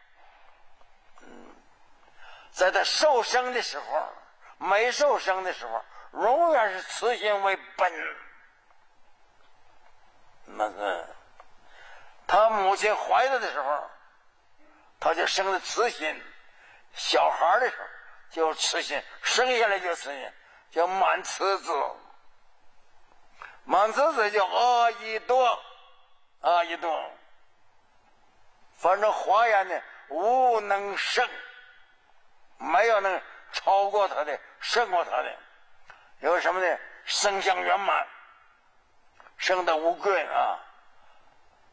在他受生的时候，没受生的时候，永远是慈心为本。那个他母亲怀他的时候，他就生了慈心，小孩的时候就慈心，生下来就慈心，叫满慈子。满慈子叫阿依多，阿依多。反正华严呢，无能胜，没有能超过他的，胜过他的。有什么呢？生相圆满，生得无贵啊，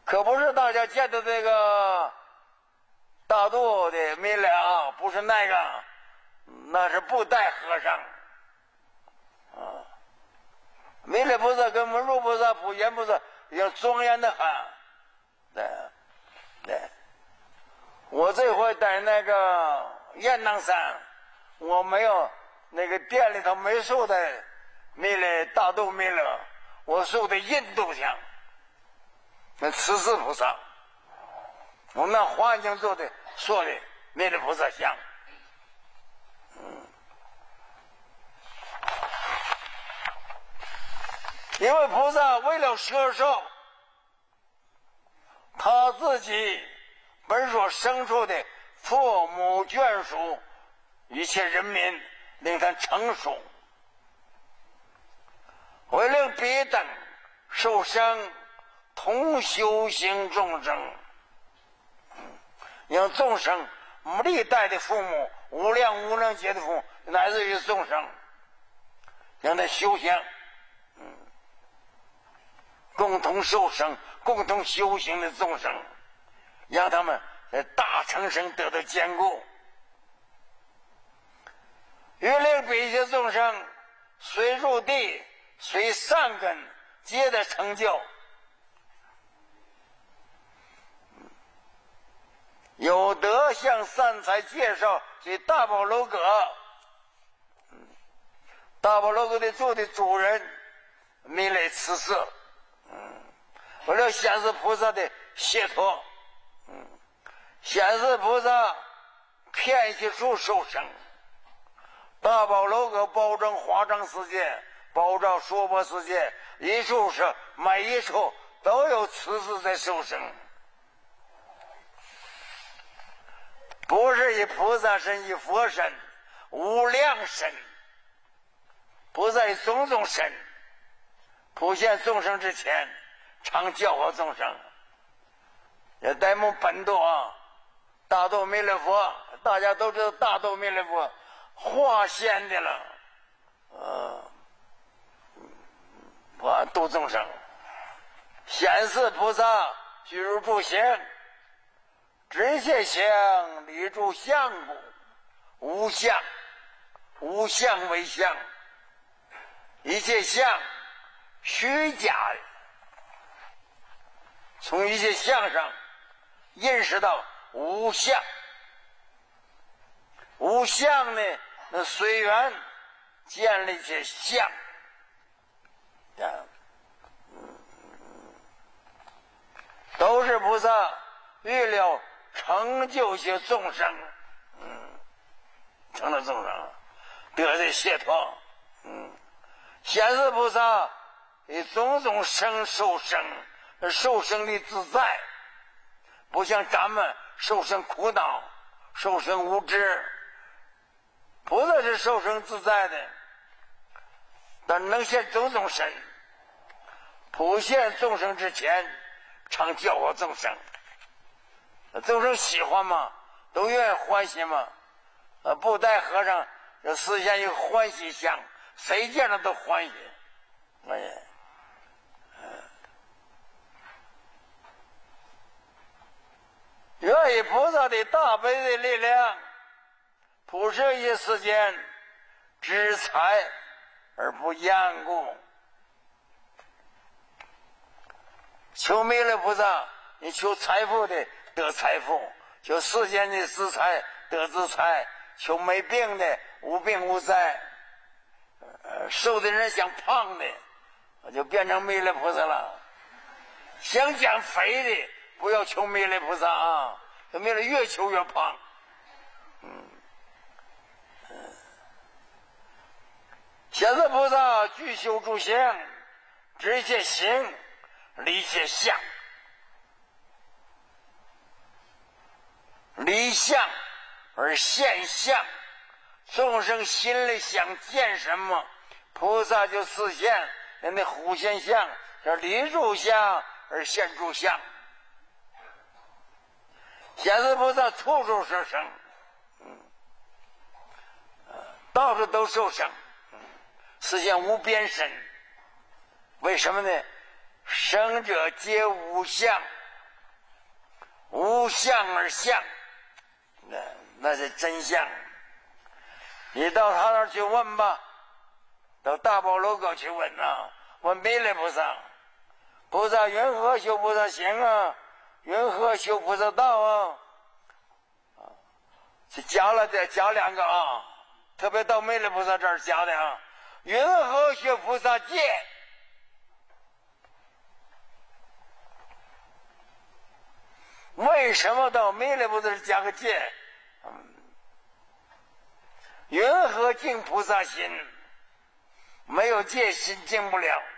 可不是大家见的这个大肚的弥勒啊，不是那个，那是布袋和尚啊。弥勒菩萨跟文殊菩萨、普贤菩萨要庄严的很。对，我这回在那个雁荡山，我没有那个店里头没塑的弥勒大肚弥勒，我塑的印度像，那慈氏菩萨，我那环境做的塑的弥勒菩萨像。因为菩萨为了摄受他自己本所生出的父母眷属一切人民，令他成熟，为令彼等受生同修行众生，让众生历代的父母、无量无量劫的父母，乃至于众生，让他修行，共同受生、共同修行的众生，让他们在大成生得到坚固，欲令彼些众生随入地、随善根皆得成就。有德向善财介绍这大宝楼阁，大宝楼阁的住的主人弥勒慈氏，为了显示菩萨的解脱，显示菩萨遍悉处受生，大宝楼阁包证华藏世界，包照娑婆世界，一处是每一处都有慈氏在受生，不是以菩萨身、以佛身、无量身，菩萨以种种身普现众生之前，常教化众生。也呆木本度啊，大肚弥勒佛，大家都知道大肚弥勒佛化现的了，我度众生，显示菩萨居如住行，直切相，离住相故，无相，无相为相，一切相虚假的，从一切相上认识到无相。无相呢，那随缘建立起相，都是菩萨预料成就些众生，成了众生得这解脱，显示菩萨以种种生受生，受生的自在，不像咱们受生苦恼、受生无知。菩萨是受生自在的，但能现种种身，普现众生之前，常教化众生。众生喜欢吗？都愿意欢喜吗？布袋和尚就实现一个欢喜相，谁见了都欢喜。愿以菩萨的大悲的力量，普摄一世间，知财而不厌故。求弥勒菩萨，你求财富的得财富，求世间的资财得资财，求没病的无病无灾，瘦的人想胖的，我就变成弥勒菩萨了。想减肥的不要求弥勒菩萨啊，弥勒越求越胖。显示菩萨具修诸行，知一切行，离一切相，离相而现相。众生心里想见什么，菩萨就示现那虎现相，叫离住相而现住相。显示菩萨处处是生，到处都受生，实现无边身。为什么呢？生者皆无相， 无相而相，那是真相。你到他那儿去问吧，到大宝楼沟去问啊，问弥勒菩萨，菩萨云何修菩萨行啊？云何修菩萨道啊？是加了的，加两个啊，特别到弥勒菩萨这儿加的啊。云何学菩萨戒？为什么到弥勒菩萨加个戒？云何净菩萨心？没有戒心净不了。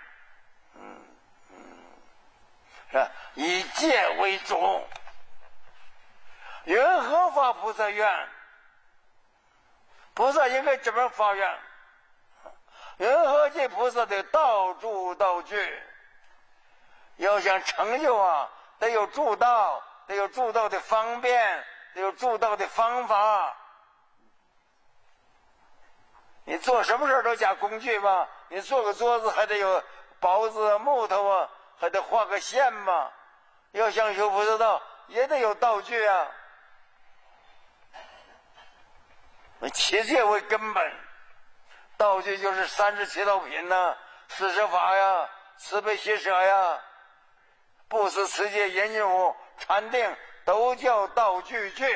是吧？以戒为主。云何发菩萨愿？菩萨应该怎么发愿？云何见菩萨的道助道具？要想成就啊，得有助道，得有助道的方便，得有助道的方法。你做什么事都加工具吧？你做个桌子还得有刨子、木头啊，还得画个线吧？要想修菩萨道，也得有道具啊。七戒为根本，道具就是37道品呐、40法呀、慈悲喜舍呀、布施持戒严禁护禅定，都叫道具具。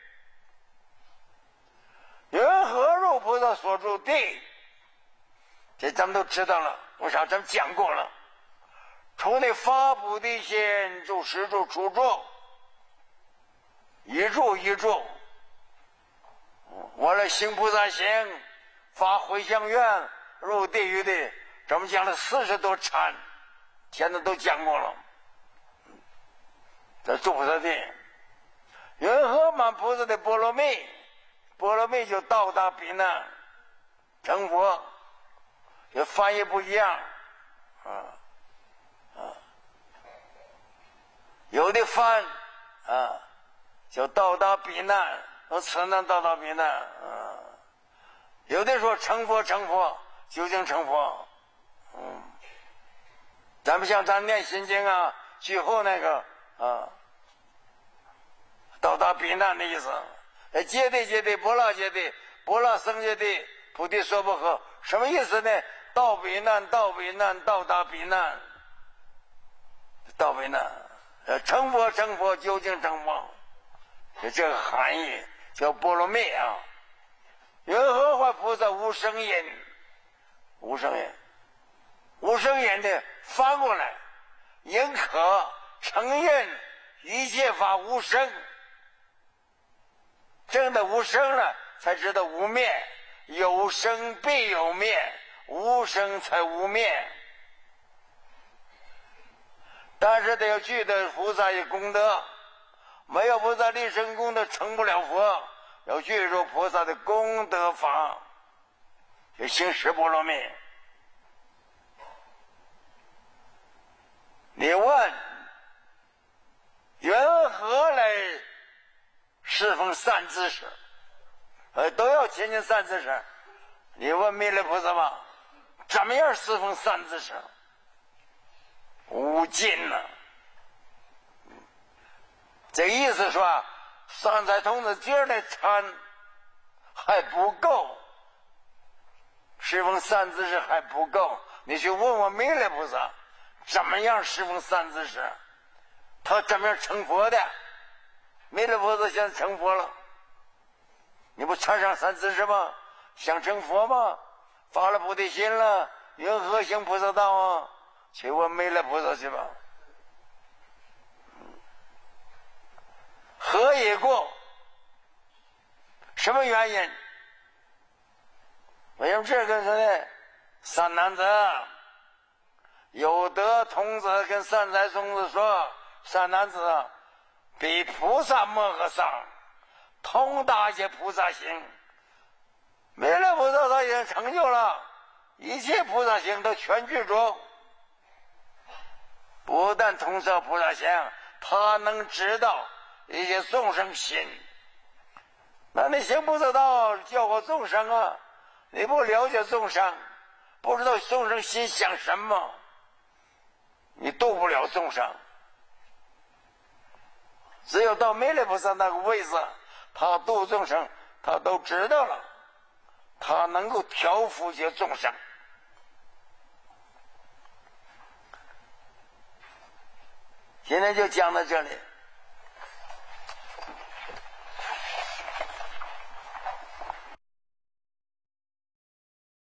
云何入菩萨所住地？这咱们都知道了，为啥咱们讲过了？除那发菩提心，住十住处住，一住一住。我来行菩萨行，发回向愿，入地狱的，咱们讲了40多禅，现在都讲过了。这住菩萨地，云何满菩萨的波罗蜜？波罗蜜就到达彼难成佛，这翻译不一样有的翻叫到达彼难，此难到达彼难有的说成佛成佛，究竟成佛咱们像咱念心经啊，最后那个到达彼难的意思。揭谛揭谛，波罗揭谛，波罗僧揭谛，菩提说不可，什么意思呢？到彼难，到彼难，到达彼难，到彼难，成佛成佛，究竟成佛，这个含义叫波罗蜜啊。云何化菩萨无生因？无生因，无生因的翻过来，因可承认一切法无生。真的无生了，才知道无灭，有生必有灭，无生才无灭。但是得要具的菩萨有功德，没有菩萨立身功德成不了佛，要具足菩萨的功德法，就行十波罗蜜。你问缘何来侍奉善知识？都要亲近善知识。你问弥勒菩萨吧，怎么样侍奉善知识？无尽呢。这意思说，善财童子今儿的禅还不够，侍奉善知识还不够。你去问问弥勒菩萨，怎么样侍奉善知识？他怎么样成佛的？弥勒菩萨现在成佛了，你不参上善知识吗？想成佛吗？发了菩提心了，云何行菩萨道啊？去问弥勒菩萨去吧。何以故？什么原因？为什么这个呢？三男子有德童子跟善财童子说，三男子比菩萨摩诃萨通达一切菩萨行，弥勒菩萨他已经成就了一切菩萨行都全具足，不但通达菩萨行，他能知道一些众生心。那你行菩萨道教化众生啊，你不了解众生，不知道众生心想什么，你度不了众生。 只有到弥勒菩萨那个位置，他度众生，他都知道了，他能够调伏些众生。现在就讲到这里。